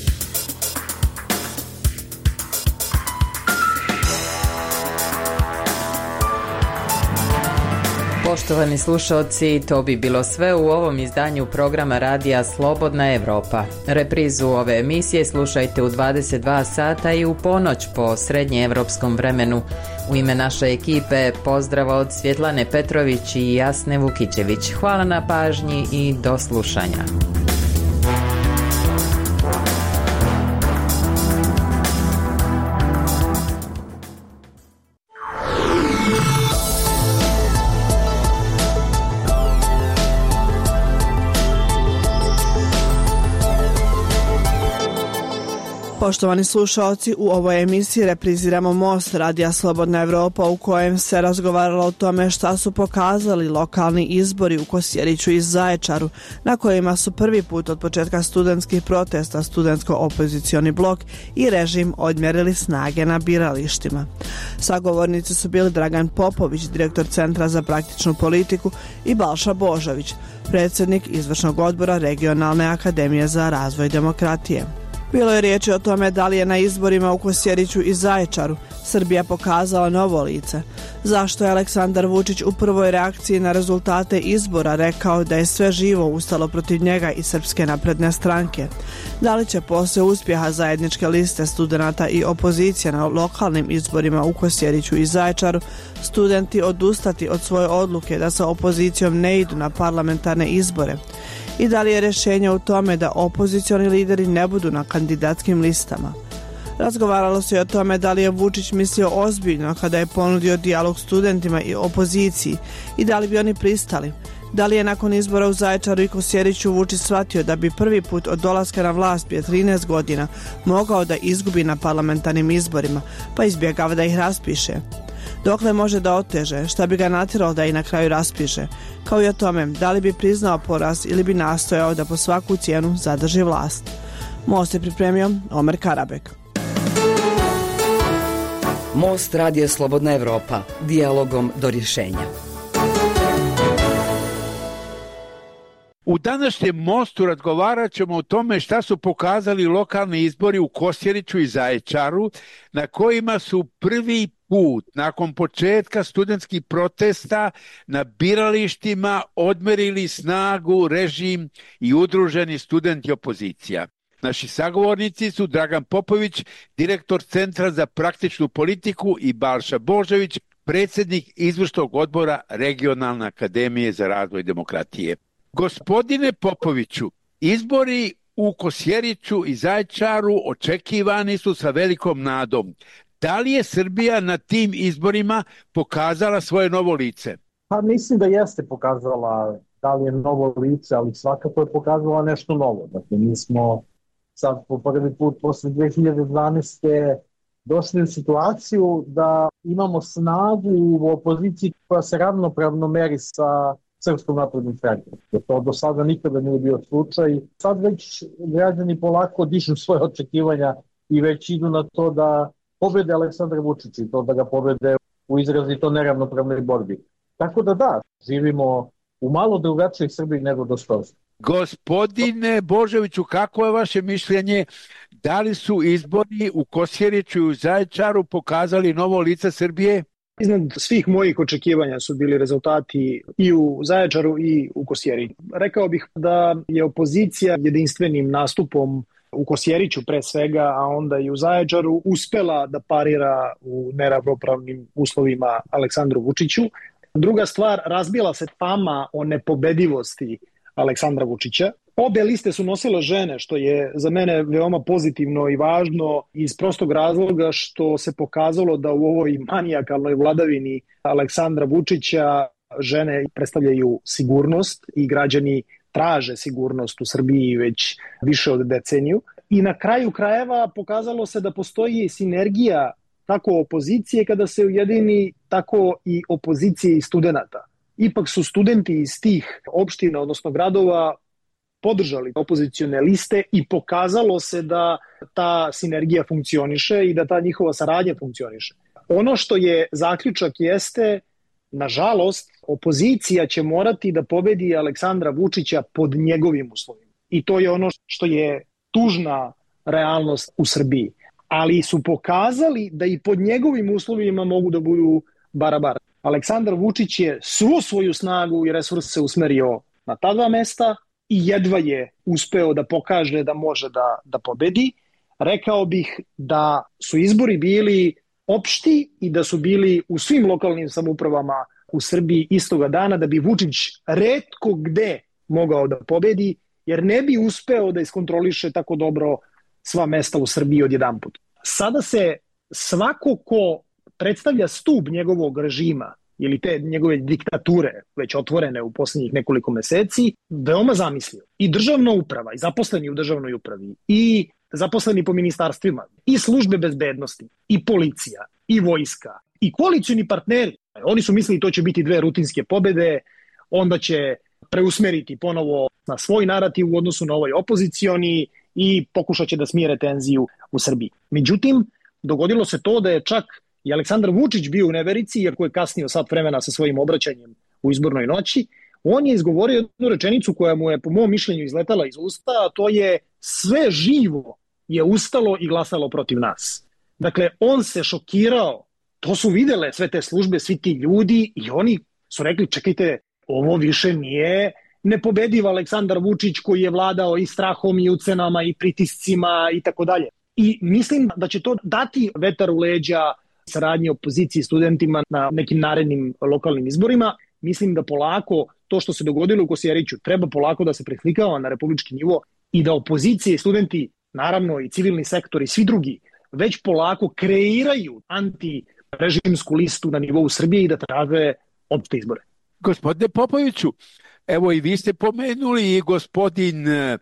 Poštovani slušalci, to bi bilo sve u ovom izdanju programa radija Slobodna Evropa. Reprizu ove emisije slušajte u dvadeset dva sata i u ponoć po srednjeevropskom vremenu. U ime naše ekipe pozdrav od Svjetlane Petrović i Jasne Vukićević. Hvala na pažnji i do slušanja. Poštovani slušalci, u ovoj emisiji repriziramo Most radija Slobodna Evropa u kojem se razgovaralo o tome šta su pokazali lokalni izbori u Kosjeriću i Zaječaru, na kojima su prvi put od početka studentskih protesta studentsko-opozicioni blok i režim odmjerili snage na biralištima. Sagovornici su bili Dragan Popović, direktor Centra za praktičnu politiku, i Balša Božović, predsjednik izvršnog odbora Regionalne akademije za razvoj demokratije. Bilo je riječi o tome da li je na izborima u Kosjeriću i Zaječaru Srbija pokazala novo lice. Zašto je Aleksandar Vučić u prvoj reakciji na rezultate izbora rekao da je sve živo ustalo protiv njega i Srpske napredne stranke? Da li će posle uspjeha zajedničke liste studenata i opozicije na lokalnim izborima u Kosjeriću i Zaječaru studenti odustati od svoje odluke da sa opozicijom ne idu na parlamentarne izbore? I da li je rješenje u tome da opozicioni lideri ne budu na kandidatskim listama? Razgovaralo se i o tome da li je Vučić mislio ozbiljno kada je ponudio dijalog studentima i opoziciji i da li bi oni pristali. Da li je nakon izbora u Zaječaru i Kosjeriću Vučić shvatio da bi prvi put od dolaska na vlast prije trinaest godina mogao da izgubi na parlamentarnim izborima, pa izbjegava da ih raspiše? Dokle može da oteže, šta bi ga natjeralo da i na kraju raspiše, kao i o tome da li bi priznao poraz ili bi nastojao da po svaku cijenu zadrži vlast. Most je pripremio Omer Karabek. Most radija Slobodna Evropa, dijalogom do rješenja. U današnjem Mostu razgovarat ćemo o tome šta su pokazali lokalni izbori u Kosjeriću i Zaječaru, na kojima su prvi put nakon početka studentskih protesta na biralištima odmerili snagu režim i udruženi studenti opozicija. Naši sagovornici su Dragan Popović, direktor Centra za praktičnu politiku, i Balša Božović, predsjednik izvršnog odbora Regionalne akademije za razvoj demokratije. Gospodine Popoviću, izbori u Kosjeriću i Zaječaru očekivani su sa velikom nadom. Da li je Srbija na tim izborima pokazala svoje novo lice? Pa mislim da jeste pokazala da li je novo lice, ali svakako je pokazala nešto novo. Dakle, mi smo sad po prvi put posle dve hiljade dvanaeste. došli u situaciju da imamo snagu u opoziciji koja se ravnopravno meri sa Srpskom naprednom strankom. To do sada nikada nije bio slučaj. Sad već građani polako dižu svoje očekivanja i već idu na to da pobede Aleksandra Vučića i to da ga pobede u izrazito neravnopravnoj borbi. Tako da da, živimo u malo drugačijoj Srbiji nego do skoro. Gospodine Božoviću, kako je vaše mišljenje? Da li su izbori u Kosjeriću i u Zaječaru pokazali novo lice Srbije? Iznad svih mojih očekivanja su bili rezultati i u Zaječaru i u Kosjeriću. Rekao bih da je opozicija jedinstvenim nastupom u Kosjeriću pre svega, a onda i u Zaječaru uspela da parira u neravnopravnim uslovima Aleksandru Vučiću. Druga stvar, razbila se fama o nepobedivosti Aleksandra Vučića. Obe liste su nosile žene, što je za mene veoma pozitivno i važno iz prostog razloga što se pokazalo da u ovoj manijakalnoj vladavini Aleksandra Vučića žene predstavljaju sigurnost i građani traže sigurnost u Srbiji već više od deceniju. I na kraju krajeva pokazalo se da postoji sinergija tako opozicije kada se ujedini, tako i opozicije i studenta. Ipak su studenti iz tih opština, odnosno gradova, podržali opozicione liste i pokazalo se da ta sinergija funkcioniše i da ta njihova saradnja funkcioniše. Ono što je zaključak jeste, nažalost, opozicija će morati da pobedi Aleksandra Vučića pod njegovim uslovima. I to je ono što je tužna realnost u Srbiji. Ali su pokazali da i pod njegovim uslovima mogu da budu barabar. Aleksandar Vučić je svu svoju snagu i resurse usmerio na ta dva mesta i jedva je uspeo da pokaže da može da, da pobedi. Rekao bih da su izbori bili opšti i da su bili u svim lokalnim samoupravama u Srbiji istoga dana, da bi Vučić retko gde mogao da pobedi, jer ne bi uspeo da iskontroliše tako dobro sva mesta u Srbiji odjedanput. Sada se svako ko predstavlja stub njegovog režima ili te njegove diktature, već otvorene u posljednjih nekoliko meseci, veoma zamislio. I državna uprava, i zaposleni u državnoj upravi, i zaposleni po ministarstvima, i službe bezbednosti, i policija, i vojska, i koalicioni partneri. Oni su mislili to će biti dve rutinske pobede, onda će preusmeriti ponovo na svoj narativ u odnosu na ovaj opozicioni i pokušat će da smire tenziju u Srbiji. Međutim, dogodilo se to da je čak i Aleksandar Vučić bio u neverici, iako je kasnio sat vremena sa svojim obraćanjem u izbornoj noći. On je izgovorio jednu rečenicu koja mu je po mom mišljenju izletala iz usta, a to je: sve živo je ustalo i glasalo protiv nas. Dakle, on se šokirao. To su videle sve te službe, svi ti ljudi i oni su rekli: čekajte, ovo više nije nepobediv Aleksandar Vučić koji je vladao i strahom i ucenama i pritiscima i tako dalje. I mislim da će to dati vetar u leđa saradnje opozicije i studentima na nekim narednim lokalnim izborima. Mislim da polako to što se dogodilo u Kosjeriću treba polako da se preslikava na republički nivo i da opozicije i studenti, naravno i civilni sektor i svi drugi, već polako kreiraju antirežimsku listu na nivou Srbije i da traže opšte izbore. Gospodine Popoviću, evo i vi ste pomenuli i gospodin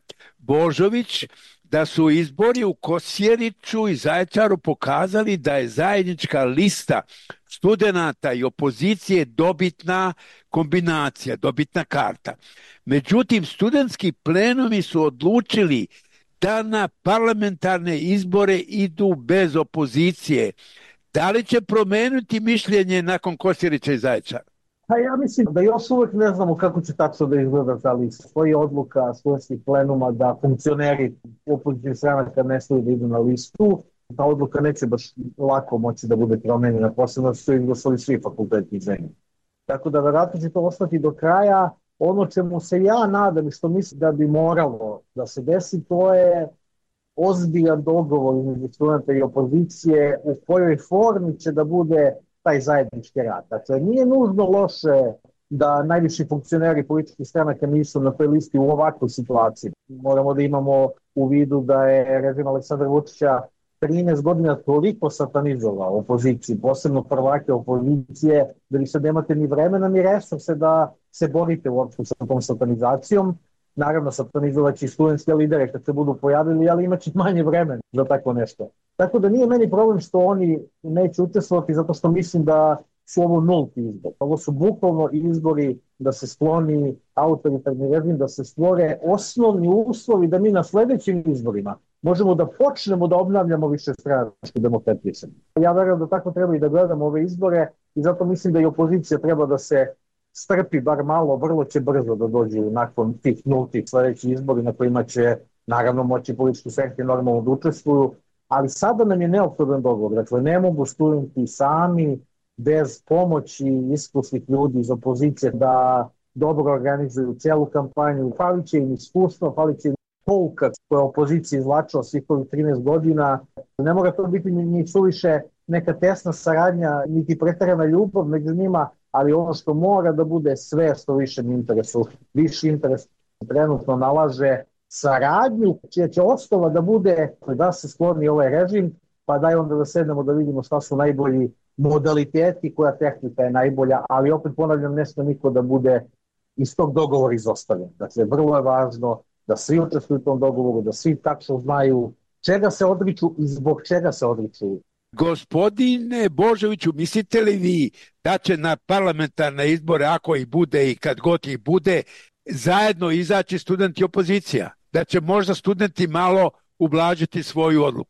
Božović da su izbori u Kosjeriću i Zaječaru pokazali da je zajednička lista studenata i opozicije dobitna kombinacija, dobitna karta. Međutim, studentski plenumi su odlučili da na parlamentarne izbore idu bez opozicije. Da li će promeniti mišljenje nakon Kosjerića i Zaječara? Pa ja mislim da još uvek ne znamo kako će tačno da izgleda ta lista. Stoji odluka studentskih plenuma da funkcioneri opozicijnih stranaka ne smiju da idu na listu. Ta odluka neće baš lako moći da bude promenjena, posebno što su izglasali svi fakulteti zemlje. Tako da verovatno će to ostati do kraja. Ono čemu se ja nadam i što mislim da bi moralo da se desi, to je ozbiljan dogovor između studenta i opozicije u kojoj formi će da bude taj zajednički rad. Dakle, nije nužno loše da najviši funkcioneri političkih stranaka nisu na toj listi u ovakvoj situaciji. Moramo da imamo u vidu da je režim Aleksandra Vučića trinaest godina toliko satanizovao opoziciju, posebno prvake opozicije, da vi sad nemate ni vremena ni resurse da se borite uopšte sa tom satanizacijom. Naravno, satanizovat će i studentske lidere kad se budu pojavili, ali imat će manje vremena za tako nešto. Tako da nije meni problem što oni neće učestvovati, zato što mislim da su ovo nulti izbor. Ovo su bukvalno izbori da se skloni autoritarni režim, da se stvore osnovni uslovi da mi na sledećim izborima možemo da počnemo da obnavljamo više stranačku demokratiju. Ja verujem da tako treba i da gledamo ove izbore i zato mislim da i opozicija treba da se strpi bar malo, vrlo će brzo da dođu nakon tih nultih sledećih izbori na kojima će naravno moći politički stranke normalno da učestvuju, ali sada nam je neophodan dogovor. Dakle, ne mogu studenti sami bez pomoći iskusnih ljudi iz opozicije da dobro organizuju celu kampanju. Falit će im iskustvo, falit će im pouka koja opozicija izvlačila svih ovih trinaest godina. Ne mora to biti ni suviše neka tesna saradnja, niti preterana ljubav među njima, ali ono što mora da bude sve što više interesu, viši interes trenutno nalaže saradnju, čija će osnova da bude da se skloni ovaj režim, pa daj onda da sednemo da vidimo šta su najbolji modaliteti, koja tehnika je najbolja, ali opet ponavljam, ne sme niko da bude iz tog dogovora izostavljen. Dakle, vrlo je važno da svi učestvuju u tom dogovoru, da svi tačno znaju čega se odriču i zbog čega se odriču. Gospodine Božoviću, mislite li vi da će na parlamentarne izbore, ako ih bude i kad god ih bude, zajedno izaći studenti opozicija? Da će možda studenti malo ublažiti svoju odluku?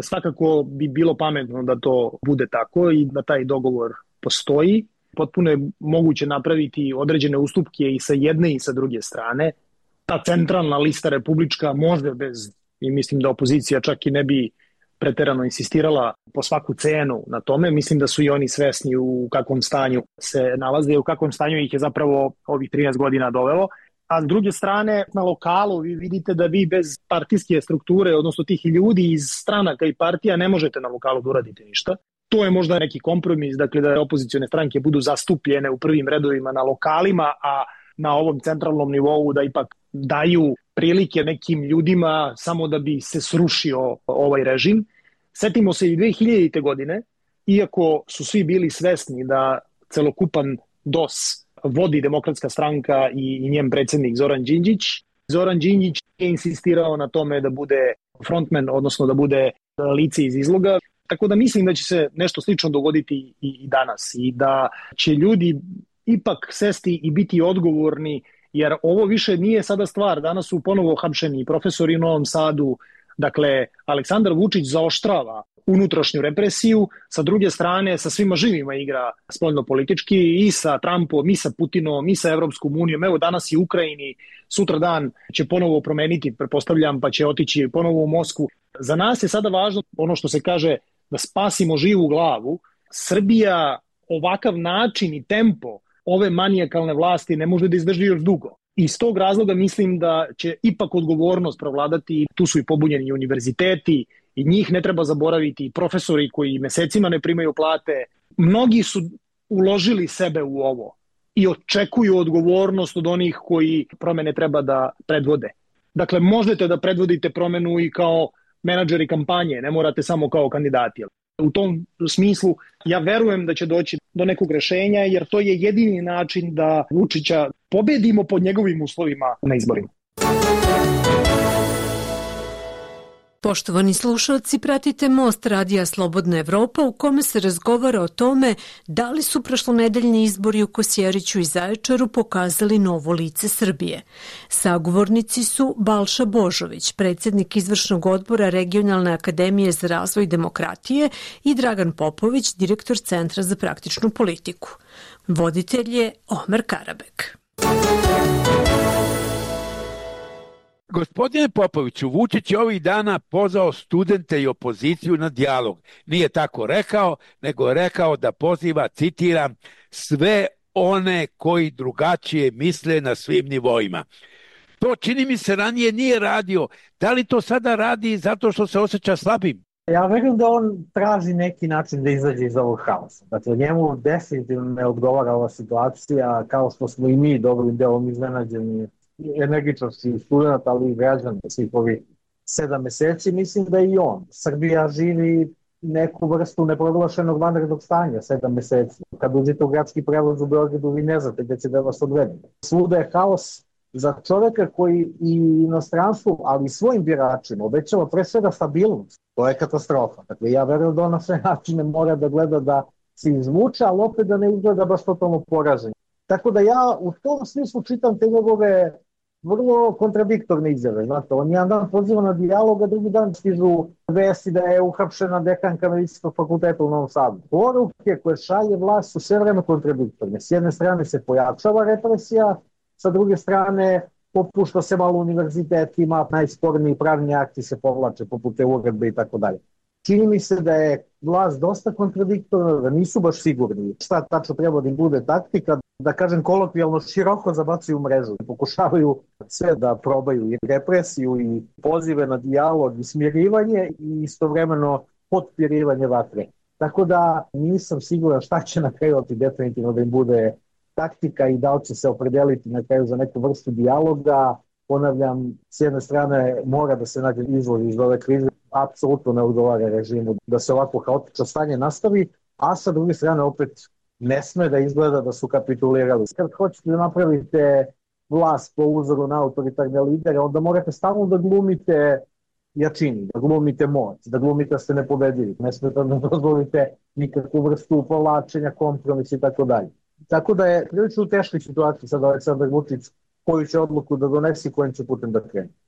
Svakako bi bilo pametno da to bude tako i da taj dogovor postoji. Potpuno je moguće napraviti određene ustupke i sa jedne i sa druge strane. Ta centralna lista republička može bez, i mislim da opozicija čak i ne bi preterano insistirala po svaku cenu na tome. Mislim da su i oni svesni u kakvom stanju se nalaze i u kakvom stanju ih je zapravo ovih trinaest godina dovelo. A s druge strane, na lokalu vi vidite da vi bez partijske strukture, odnosno tih ljudi iz stranaka i partija, ne možete na lokalu da uradite ništa. To je možda neki kompromis, dakle da opozicione stranke budu zastupljene u prvim redovima na lokalima, a na ovom centralnom nivou da ipak daju prilike nekim ljudima samo da bi se srušio ovaj režim. Setimo se i dve hiljadite. godine, iako su svi bili svesni da celokupan D O S vodi Demokratska stranka i njen predsjednik Zoran Đinđić. Zoran Đinđić je insistirao na tome da bude frontman, odnosno da bude lice iz izloga. Tako da mislim da će se nešto slično dogoditi i danas i da će ljudi ipak sesti i biti odgovorni, jer ovo više nije sada stvar. Danas su ponovo hapšeni profesori u Novom Sadu. Dakle, Aleksandar Vučić zaoštrava unutrašnju represiju, sa druge strane sa svima živima igra spoljno-politički i sa Trumpom, i sa Putinom, i sa Evropskom unijom. Evo danas i u Ukrajini, sutra dan će ponovo promeniti, pretpostavljam, pa će otići ponovo u Moskvu. Za nas je sada važno ono što se kaže da spasimo živu glavu. Srbija ovakav način i tempo ove manijakalne vlasti ne može da izdrži još dugo. Iz tog razloga mislim da će ipak odgovornost provladati. Tu su i pobunjeni univerziteti i njih ne treba zaboraviti, profesori koji mesecima ne primaju plate. Mnogi su uložili sebe u ovo i očekuju odgovornost od onih koji promene treba da predvode. Dakle, možete da predvodite promenu i kao menadžeri kampanje, ne morate samo kao kandidati. U tom smislu ja verujem da će doći do nekog rešenja, jer to je jedini način da Vučića pobedimo pod njegovim uslovima na izborima. Poštovani slušalci, pratite Most radija Slobodna Evropa u kome se razgovara o tome da li su prošlonedeljni izbori u Kosjeriću i Zaječaru pokazali novo lice Srbije. Sagovornici su Balša Božović, predsjednik izvršnog odbora Regionalne akademije za razvoj demokratije, i Dragan Popović, direktor Centra za praktičnu politiku. Voditelj je Omer Karabek. Gospodine Popoviću, Vučić je ovih dana pozvao studente i opoziciju na dijalog. Nije tako rekao, nego je rekao da poziva, citiram, sve one koji drugačije misle na svim nivoima. To čini mi se ranije nije radio. Da li to sada radi zato što se osjeća slabim? Ja verujem da on traži neki način da izađe iz ovog haosa. Dakle, njemu definitivno ne odgovara ova situacija, kao što smo i mi dobrim delom iznenađeni energičnosti studenta, ali i građana svih ovih sedam meseci. Mislim da i on. Srbija živi neku vrstu neproglašenog vanrednog stanja sedam meseci. Kad uđete u gradski prevoz u Beogradu, vi ne znate gde će da vas odvede. Svuda je haos. Za čoveka koji i inostranstvu, ali i svojim biračima obećava pre svega stabilnost, to je katastrofa. Dakle, ja verujem da on na sve načine mora da gleda da se izvuče, ali opet da ne izgleda baš totalno poražen. Tako da ja u tom smislu čitam te njegove vrlo kontradiktorne izjave. Znate, on jedan dan poziva na dijalog, a drugi dan stižu vesti da je uhapšena dekanka Medicinskog fakulteta u Novom Sadu. Poruke koje šalje vlast su sve vreme kontradiktorne. S jedne strane se pojačava represija, sa druge strane popušta se malo univerzitetima, najsporniji pravni akti se povlače poput te uredbe i tako dalje. Čini mi se da je vlast dosta kontradiktorna, da nisu baš sigurni šta tačno treba da im bude taktika, da kažem kolokvijalno široko zabacuju mrežu. Pokušavaju sve da probaju i represiju i pozive na dijalog i smirivanje i istovremeno potpirivanje vatre. Tako da nisam siguran šta će na kraju definitivno da im bude taktika i da li će se opredeliti na kraju za neku vrstu dijaloga. Ponavljam, s jedne strane mora da se nađe izvod iz ove krize, apsolutno ne odgovara režimu da se ovako haotično stanje nastavi, a sa druge strane opet ne sme da izgleda da su kapitulirali. Kad hoćete da napravite vlast po uzoru na autoritarne lidere, onda morate stalno da glumite jačini, da glumite moć, da glumite da ste nepobedivi. Ne smete da dozvolite nikakvu vrstu povlačenja, kompromisa i tako dalje. Tako da je prilično u teškoj situaciji sad Aleksandar Vučić koju će odluku da donesi i kojim će putem da krene.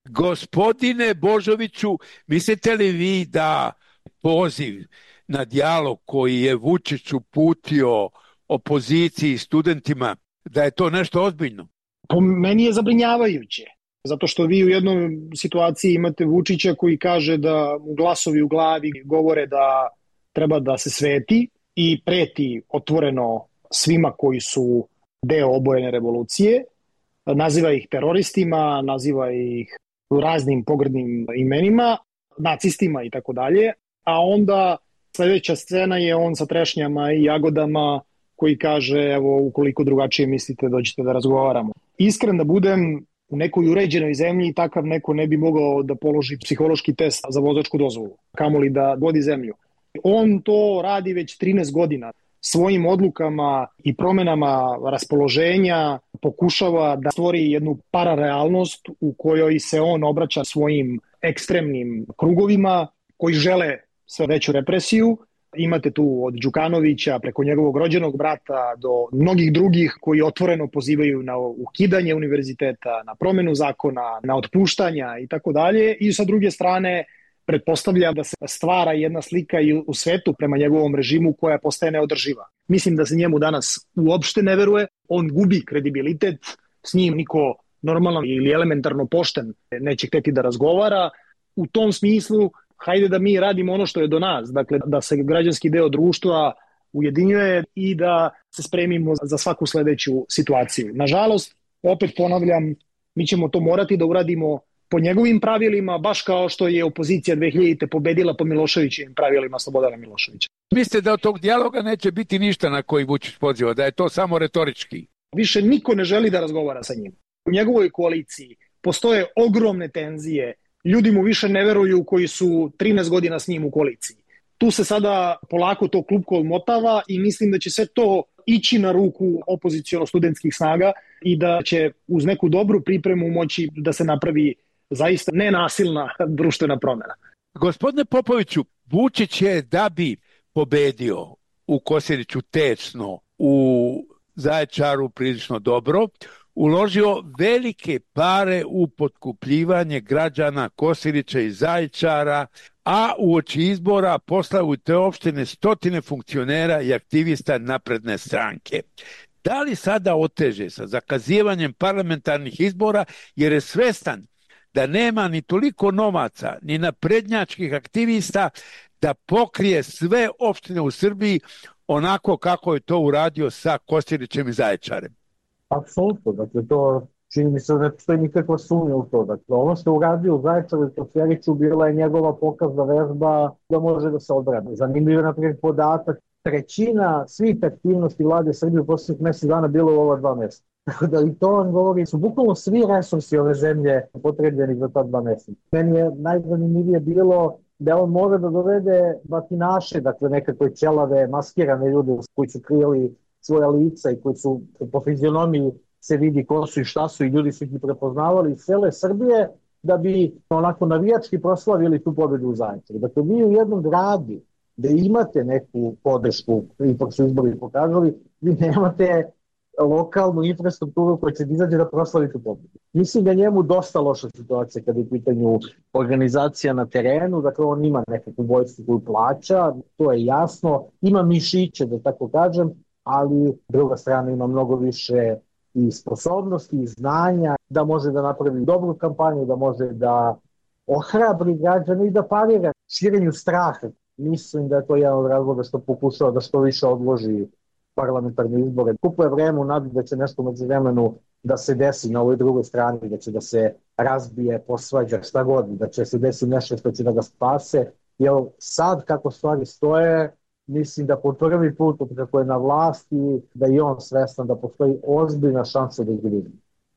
Gospodine Božoviću, mislite li vi da poziv na dijalog koji je Vučić uputio opoziciji i studentima, da je to nešto ozbiljno? Po meni je zabrinjavajuće, zato što vi u jednoj situaciji imate Vučića koji kaže da glasovi u glavi govore da treba da se sveti i preti otvoreno svima koji su deo obojene revolucije, naziva ih teroristima, naziva ih raznim pogrdnim imenima, nacistima i tako dalje, a onda sledeća scena je on sa trešnjama i jagodama koji kaže, evo, ukoliko drugačije mislite, dođite da razgovaramo. Iskren da budem, u nekoj uređenoj zemlji takav neko ne bi mogao da položi psihološki test za vozačku dozvolu, kamoli da vodi zemlju. On to radi već trinaest godina. Svojim odlukama i promenama raspoloženja pokušava da stvori jednu pararealnost u kojoj se on obraća svojim ekstremnim krugovima koji žele sve veću represiju. Imate tu od Đukanovića preko njegovog rođenog brata do mnogih drugih koji otvoreno pozivaju na ukidanje univerziteta, na promenu zakona, na otpuštanja i tako dalje. I sa druge strane pretpostavlja da se stvara jedna slika i u svetu prema njegovom režimu koja postaje neodrživa. Mislim da se njemu danas uopšte ne veruje, on gubi kredibilitet, s njim niko normalno ili elementarno pošten neće hteti da razgovara. U tom smislu, hajde da mi radimo ono što je do nas, dakle da se građanski deo društva ujedinjuje i da se spremimo za svaku sledeću situaciju. Nažalost, opet ponavljam, mi ćemo to morati da uradimo po njegovim pravilima, baš kao što je opozicija dve hiljadite pobedila po Miloševićevim pravilima Slobodana Miloševića. Mislite da od tog dijaloga neće biti ništa na koji Vučić poziva, da je to samo retorički? Više niko ne želi da razgovara sa njim. U njegovoj koaliciji postoje ogromne tenzije, ljudi mu više ne veruju koji su trinaest godina s njim u koaliciji. Tu se sada polako to klupko odmotava i mislim da će sve to ići na ruku opoziciono-studentskih snaga i da će uz neku dobru pripremu moći da se napravi zaista nenasilna društvena promjena. Gospodine Popoviću, Vučić je da bi pobedio u Kosjeriću tečno, u Zaječaru prilično dobro, uložio velike pare u potkupljivanje građana Kosjerića i Zaječara, a uoči izbora poslao u te opštine stotine funkcionera i aktivista napredne stranke. Da li sada oteže sa zakazivanjem parlamentarnih izbora jer je svestan da nema ni toliko novaca, ni naprednjačkih aktivista da pokrije sve opštine u Srbiji onako kako je to uradio sa Kosjerićem i Zaječarem? Apsolutno, dakle to čini mi se da ne postoji nikakva sumnja u to. Dakle, ono što je uradio u Zaječaru i Kosjeriću bila je njegova pokazna vežba da može da se odbrani. Zanimljiv je naprijed podatak, trećina svih aktivnosti vlade Srbije u posljednjih mjesec dana bilo u ova dva mjeseca. Tako da i to vam govori, su bukvalno svi resursi ove zemlje potrebljeni za ta dva mjeseca. Meni je najzanimljivije bilo da on može da dovede batinaše, dakle nekakve ćelave, maskirane ljude koji su krijeli svoja lica i koji su po fizionomiji se vidi ko su i šta su i ljudi su ih prepoznavali iz cele Srbije da bi onako navijački proslavili tu pobedu u Zaječaru. Dakle, vi u jednom gradu da imate neku podršku, ipak su izbori pokazali, vi nemate lokalnu infrastrukturu koja će izađe da proslavi tu pobedu. Mislim da njemu dosta loša situacija kada je u pitanju organizacija na terenu, dakle on ima nekakvu vojsku koju plaća, to je jasno, ima mišiće da tako kažem, ali druga strana ima mnogo više i sposobnosti i znanja da može da napravi dobru kampanju, da može da ohrabri građane i da parira širenju straha. Mislim da je to jedan od razloga što pokušava da što više odloži parlamentarne izbore. Kupuje vreme u nadi da će nešto među vremenu da se desi na ovoj drugoj strani, da će da se razbije, posvađa, šta god, da će se desi nešto što će da ga spase. Jer sad kako stvari stoje, mislim da po prvi put kako je na vlasti, da je on svestan da postoji ozbiljna šansa da izgubi.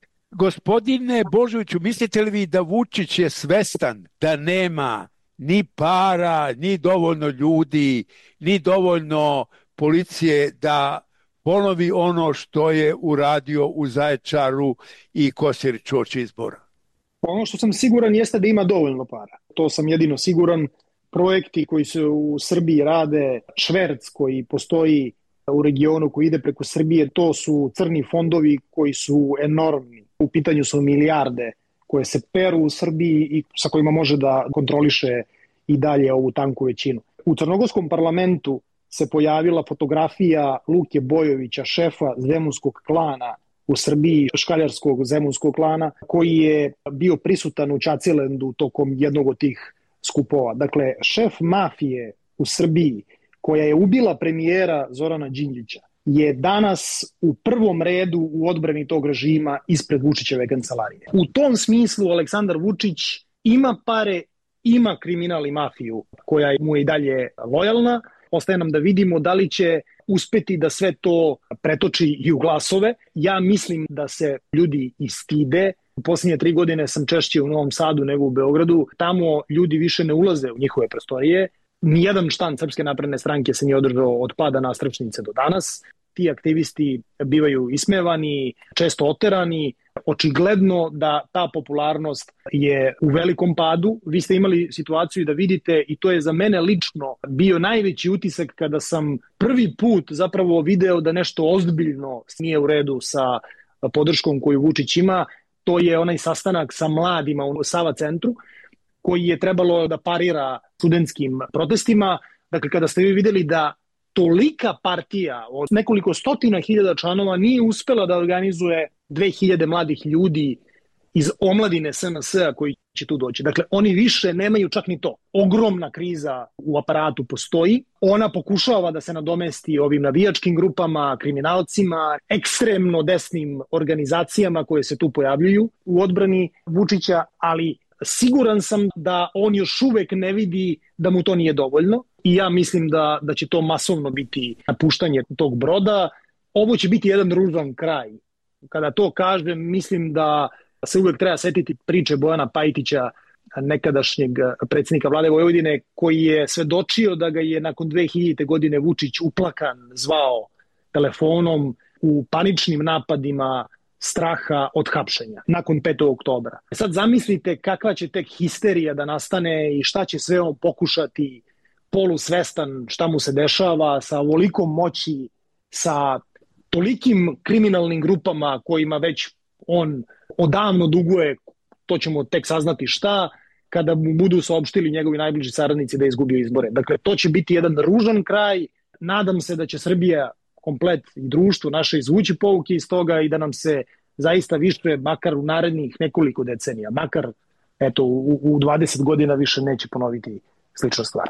Gospodine Božoviću, mislite li vi da Vučić je svestan da nema ni para, ni dovoljno ljudi, ni dovoljno policije da ponovi ono što je uradio u Zaječaru i Kosjeriću oči izbora? Ono što sam siguran jeste da ima dovoljno para. To sam jedino siguran. Projekti koji se u Srbiji rade, šverc koji postoji u regionu koji ide preko Srbije, to su crni fondovi koji su enormni. U pitanju su milijarde koje se peru u Srbiji i sa kojima može da kontroliše i dalje ovu tanku većinu. U crnogorskom parlamentu se pojavila fotografija Luke Bojovića, šefa zemunskog klana u Srbiji, škaljarskog zemunskog klana, koji je bio prisutan u Čacilendu tokom jednog od tih skupova. Dakle, šef mafije u Srbiji, koja je ubila premijera Zorana Đinđića, je danas u prvom redu u odbrani tog režima ispred Vučićeve kancelarije. U tom smislu Aleksandar Vučić ima pare, ima kriminal i mafiju koja mu je i dalje lojalna. Ostaje nam da vidimo da li će uspeti da sve to pretoči i u glasove. Ja mislim da se ljudi i stide. U posljednje tri godine sam češće u Novom Sadu nego u Beogradu. Tamo ljudi više ne ulaze u njihove prostorije. Nijedan štand Srpske napredne stranke se nije održao od pada Nastrešnice do danas. Ti aktivisti bivaju ismevani, često oterani. Očigledno da ta popularnost je u velikom padu. Vi ste imali situaciju da vidite, i to je za mene lično bio najveći utisak kada sam prvi put zapravo video da nešto ozbiljno nije u redu sa podrškom koju Vučić ima. To je onaj sastanak sa mladima u Sava centru, koji je trebalo da parira studentskim protestima. Dakle, kada ste vi videli da tolika partija od nekoliko stotina hiljada članova nije uspela da organizuje dve hiljade mladih ljudi iz omladine S N S-a koji će tu doći. Dakle, oni više nemaju čak ni to. Ogromna kriza u aparatu postoji. Ona pokušava da se nadomesti ovim navijačkim grupama, kriminalcima, ekstremno desnim organizacijama koje se tu pojavljuju u odbrani Vučića, ali siguran sam da on još uvek ne vidi da mu to nije dovoljno i ja mislim da, da će to masovno biti napuštanje tog broda. Ovo će biti jedan ružan kraj. Kada to kažem, mislim da se uvek treba setiti priče Bojana Pajtića, nekadašnjeg predsjednika vlade Vojvodine, koji je svedočio da ga je nakon dve hiljadite godine Vučić uplakan zvao telefonom u paničnim napadima straha od hapšenja nakon petog oktobra. Sad zamislite kakva će tek histerija da nastane i šta će sve on pokušati, polusvestan šta mu se dešava, sa ovolikom moći, sa tolikim kriminalnim grupama kojima već on odavno duguje, to ćemo tek saznati šta, kada mu budu saopštili njegovi najbliži saradnici da je izgubio izbore. Dakle, to će biti jedan ružan kraj. Nadam se da će Srbija komplet i društvo naše izvući pouke iz toga i da nam se zaista više, makar u narednih nekoliko decenija, makar eto, u, u dvadeset godina više neće ponoviti slična stvar.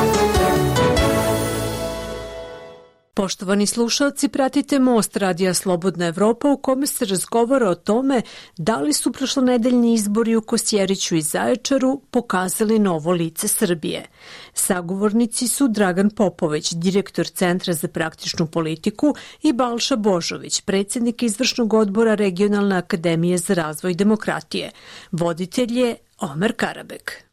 Poštovani slušalci, pratite Most Radija Slobodna Evropa u kome se razgovara o tome da li su prošlonedeljni izbori u Kosjeriću i Zaječaru pokazali novo lice Srbije. Sagovornici su Dragan Popović, direktor Centra za praktičnu politiku, i Balša Božović, predsjednik izvršnog odbora Regionalne akademije za razvoj demokratije. Voditelj je Omer Karabek.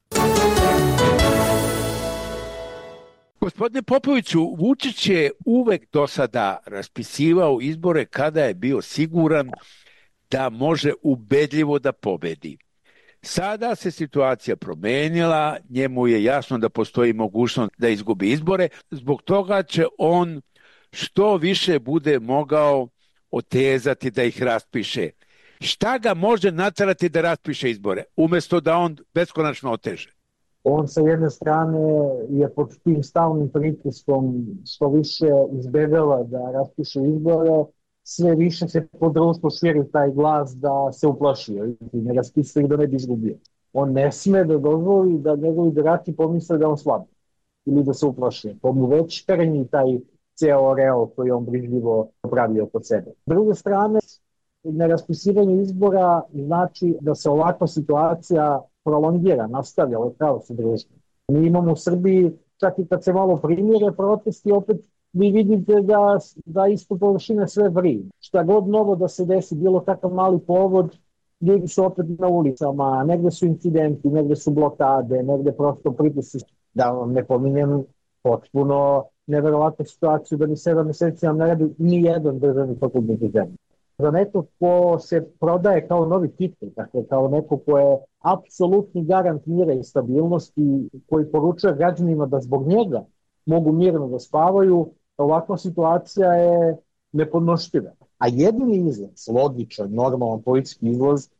Gospodine Popoviću, Vučić je uvek do sada raspisivao izbore kada je bio siguran da može ubedljivo da pobedi. Sada se situacija promenila, njemu je jasno da postoji mogućnost da izgubi izbore, zbog toga će on što više bude mogao otezati da ih raspiše. Šta ga može naterati da raspiše izbore, umjesto da on beskonačno oteže? On sa jedne strane je pod tim stalnim pritiskom što više izbegava da raspiše izbore, sve više se po društvu širi taj glas da se uplašio i ne raspisuje da ne bi izgubio. On ne sme da dozvoli da njegovi birači pomisle da on slabi ili da se uplašio. To mu već trnji taj ceo real koji on brižljivo pravio pod sebe. S druge strane, neraspisivanje izbora znači da se ovakva situacija prolongira, nastavlja, ovo pravo se društvo. Mi imamo u Srbiji, čak i kad se malo primire protesti, opet vi vidite da, da isto površine sve vrije. Šta god novo da se desi, bilo takav mali povod, ljudi su opet na ulicama, negde su incidenti, negde su blokade, negde prosto pritisci. Da vam ne pominjem potpuno neverovatnu situaciju da ni sedam meseci nam ne radi ni jedan državni fakultet u zemlji. Za neko ko se prodaje kao novi titul, dakle kao neko ko je apsolutni garant mira i stabilnosti, koji poručuje građanima da zbog njega mogu mirno da spavaju, ovakva situacija je nepodnošljiva. A jedini izlaz, logičan, normalan politički izlaz,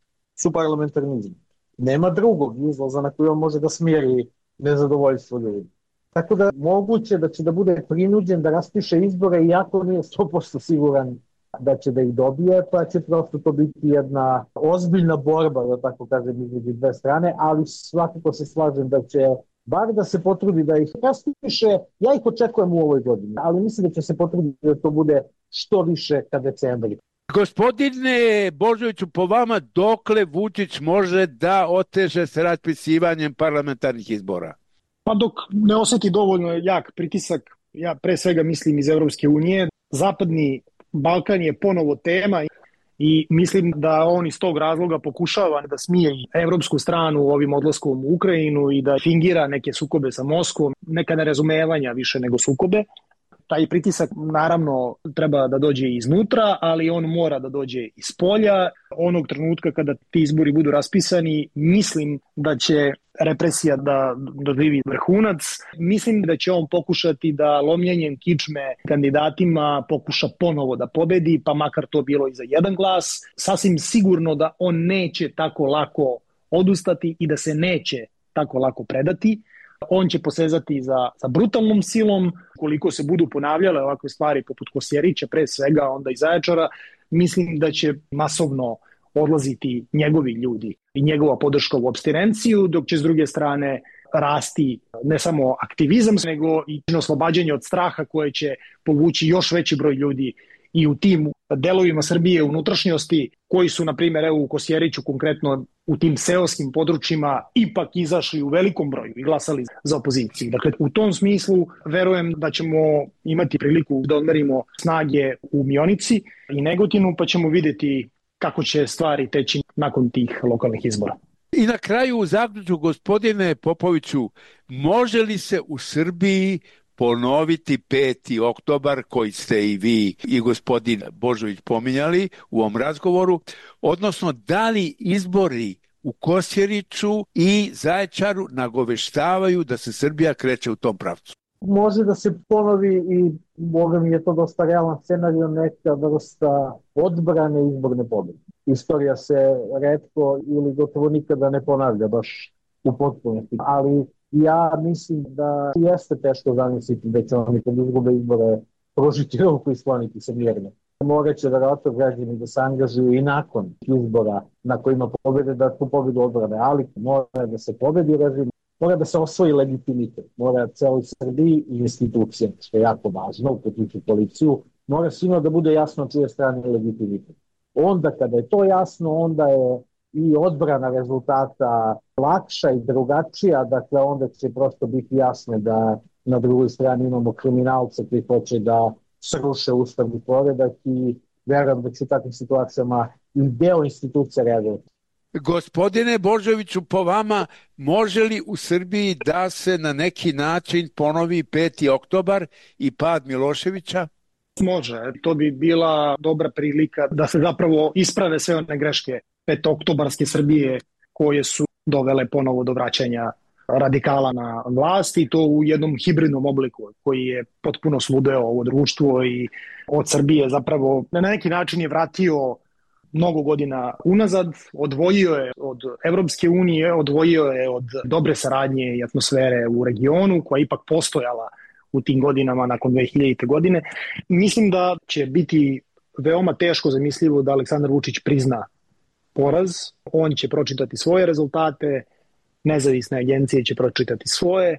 su parlamentarizam. Nema drugog izlaza na koji on može da smiri nezadovoljstvo ljudi. Tako da moguće da će da bude prinuđen da raspiše izbore iako nije sto posto siguran da će da ih dobije, pa će prosto to biti jedna ozbiljna borba, da tako kažem, između dve strane, ali svakako se slažem da će bar da se potrudi da ih raspiše, ja ih očekujem u ovoj godini, ali mislim da će se potruditi da to bude što više ka decembri. Gospodine Božoviću, po vama dokle Vučić može da oteže sa raspisivanjem parlamentarnih izbora? Pa dok ne osjeti dovoljno jak pritisak, ja pre svega mislim iz Evropske unije, Zapadni Balkan je ponovo tema i mislim da on iz tog razloga pokušava da smije evropsku stranu ovim odlaskom u Ukrajinu i da fingira neke sukobe sa Moskvom, neka nerazumevanja više nego sukobe. Taj pritisak naravno treba da dođe iznutra, ali on mora da dođe iz polja. Onog trenutka kada ti izbori budu raspisani, mislim da će represija da doživi vrhunac. Mislim da će on pokušati da lomljenjem kičme kandidatima pokuša ponovo da pobedi, pa makar to bilo i za jedan glas. Sasvim sigurno da on neće tako lako odustati i da se neće tako lako predati. On će posezati za, za brutalnom silom. Koliko se budu ponavljale ovakve stvari poput Kosjerića, pre svega onda i Zaječara, mislim da će masovno odlaziti njegovi ljudi i njegova podrška u apstinenciju, dok će s druge strane rasti ne samo aktivizam, nego i oslobađanje od straha koje će povući još veći broj ljudi i u tim delovima Srbije unutrašnjosti koji su, na primjer, evo u Kosjeriću konkretno u tim seoskim područjima ipak izašli u velikom broju i glasali za opoziciju. Dakle, u tom smislu verujem da ćemo imati priliku da odmerimo snage u Mionici i Negotinu, pa ćemo vidjeti kako će stvari teći nakon tih lokalnih izbora. I na kraju u zaključku, gospodine Popoviću, može li se u Srbiji ponoviti peti oktobar koji ste i vi i gospodin Božović pominjali u ovom razgovoru, odnosno da li izbori u Kosjeriću i Zaječaru nagoveštavaju da se Srbija kreće u tom pravcu? Može da se ponovi i Boga mi je to dosta realan scenario, neka vrsta odbrane izborne pobjede. Istorija se retko ili gotovo nikada ne ponavlja baš u potpunosti, ali ja mislim da jeste teško zamisliti da će oni kad izgube izbore pružiti ruku i skloniti se mirno. Morat će verovatno građani da se angažuju i nakon izbora na kojima pobede da tu pobedu odbrane, ali mora da se pobedi režim, mora da se osvoji legitimitet, mora celoj Srbiji i institucije, što je jako važno, uključujući policiju, mora svima da bude jasno čije strane legitimitet. Onda kada je to jasno, onda je i odbrana rezultata lakša i drugačija, dakle onda će prosto biti jasno da na drugoj strani imamo kriminalce koji hoće da sruše ustavni poredak i verujem da će u takvim situacijama i deo institucija reagovati. Gospodine Božoviću, po vama može li u Srbiji da se na neki način ponovi peti oktobar i pad Miloševića? Može, to bi bila dobra prilika da se zapravo isprave sve one greške petooktobarske Srbije koje su dovele ponovo do vraćanja radikala na vlast i to u jednom hibridnom obliku koji je potpuno sludeo ovo društvo i od Srbije zapravo na neki način je vratio mnogo godina unazad, odvojio je od Evropske unije, odvojio je od dobre saradnje i atmosfere u regionu koja je ipak postojala u tim godinama nakon dve hiljadite. godine. Mislim da će biti veoma teško zamislivo da Aleksandar Vučić prizna poraz. On će pročitati svoje rezultate, nezavisne agencije će pročitati svoje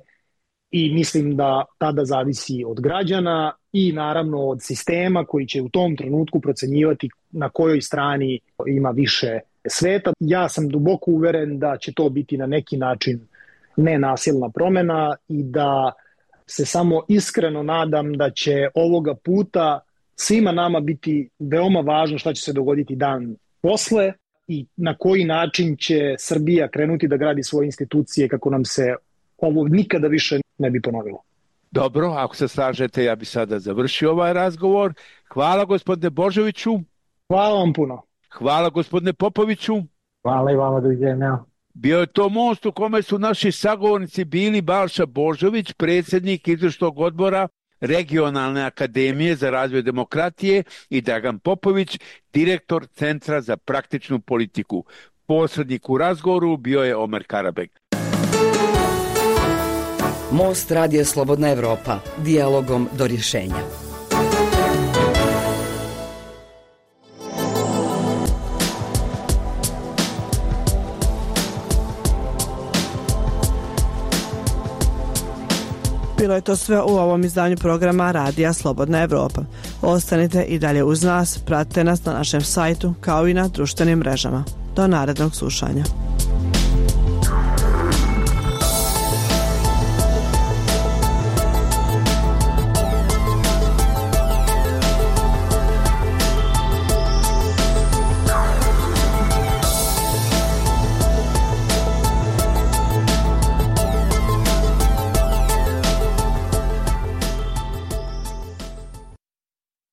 i mislim da tada zavisi od građana i naravno od sistema koji će u tom trenutku procenjivati na kojoj strani ima više sveta. Ja sam duboko uveren da će to biti na neki način nenasilna promena i da se samo iskreno nadam da će ovoga puta svima nama biti veoma važno šta će se dogoditi dan posle i na koji način će Srbija krenuti da gradi svoje institucije kako nam se ovo nikada više ne bi ponovilo. Dobro, ako se slažete, ja bi sada završio ovaj razgovor. Hvala gospodine Božoviću. Hvala vam puno. Hvala gospodine Popoviću. Hvala i vama, doviđenja. Bio je to most u kome su naši sagovornici bili Balša Božović, predsjednik izvršnog odbora Regionalne akademije za razvoj demokratije i Dragan Popović, direktor Centra za praktičnu politiku. Posrednik u razgovoru bio je Omer Karabek. Most Radija Slobodna Evropa. Dijalogom do rješenja. Bilo je to sve u ovom izdanju programa Radija Slobodna Evropa. Ostanite i dalje uz nas, pratite nas na našem sajtu kao i na društvenim mrežama. Do narednog slušanja.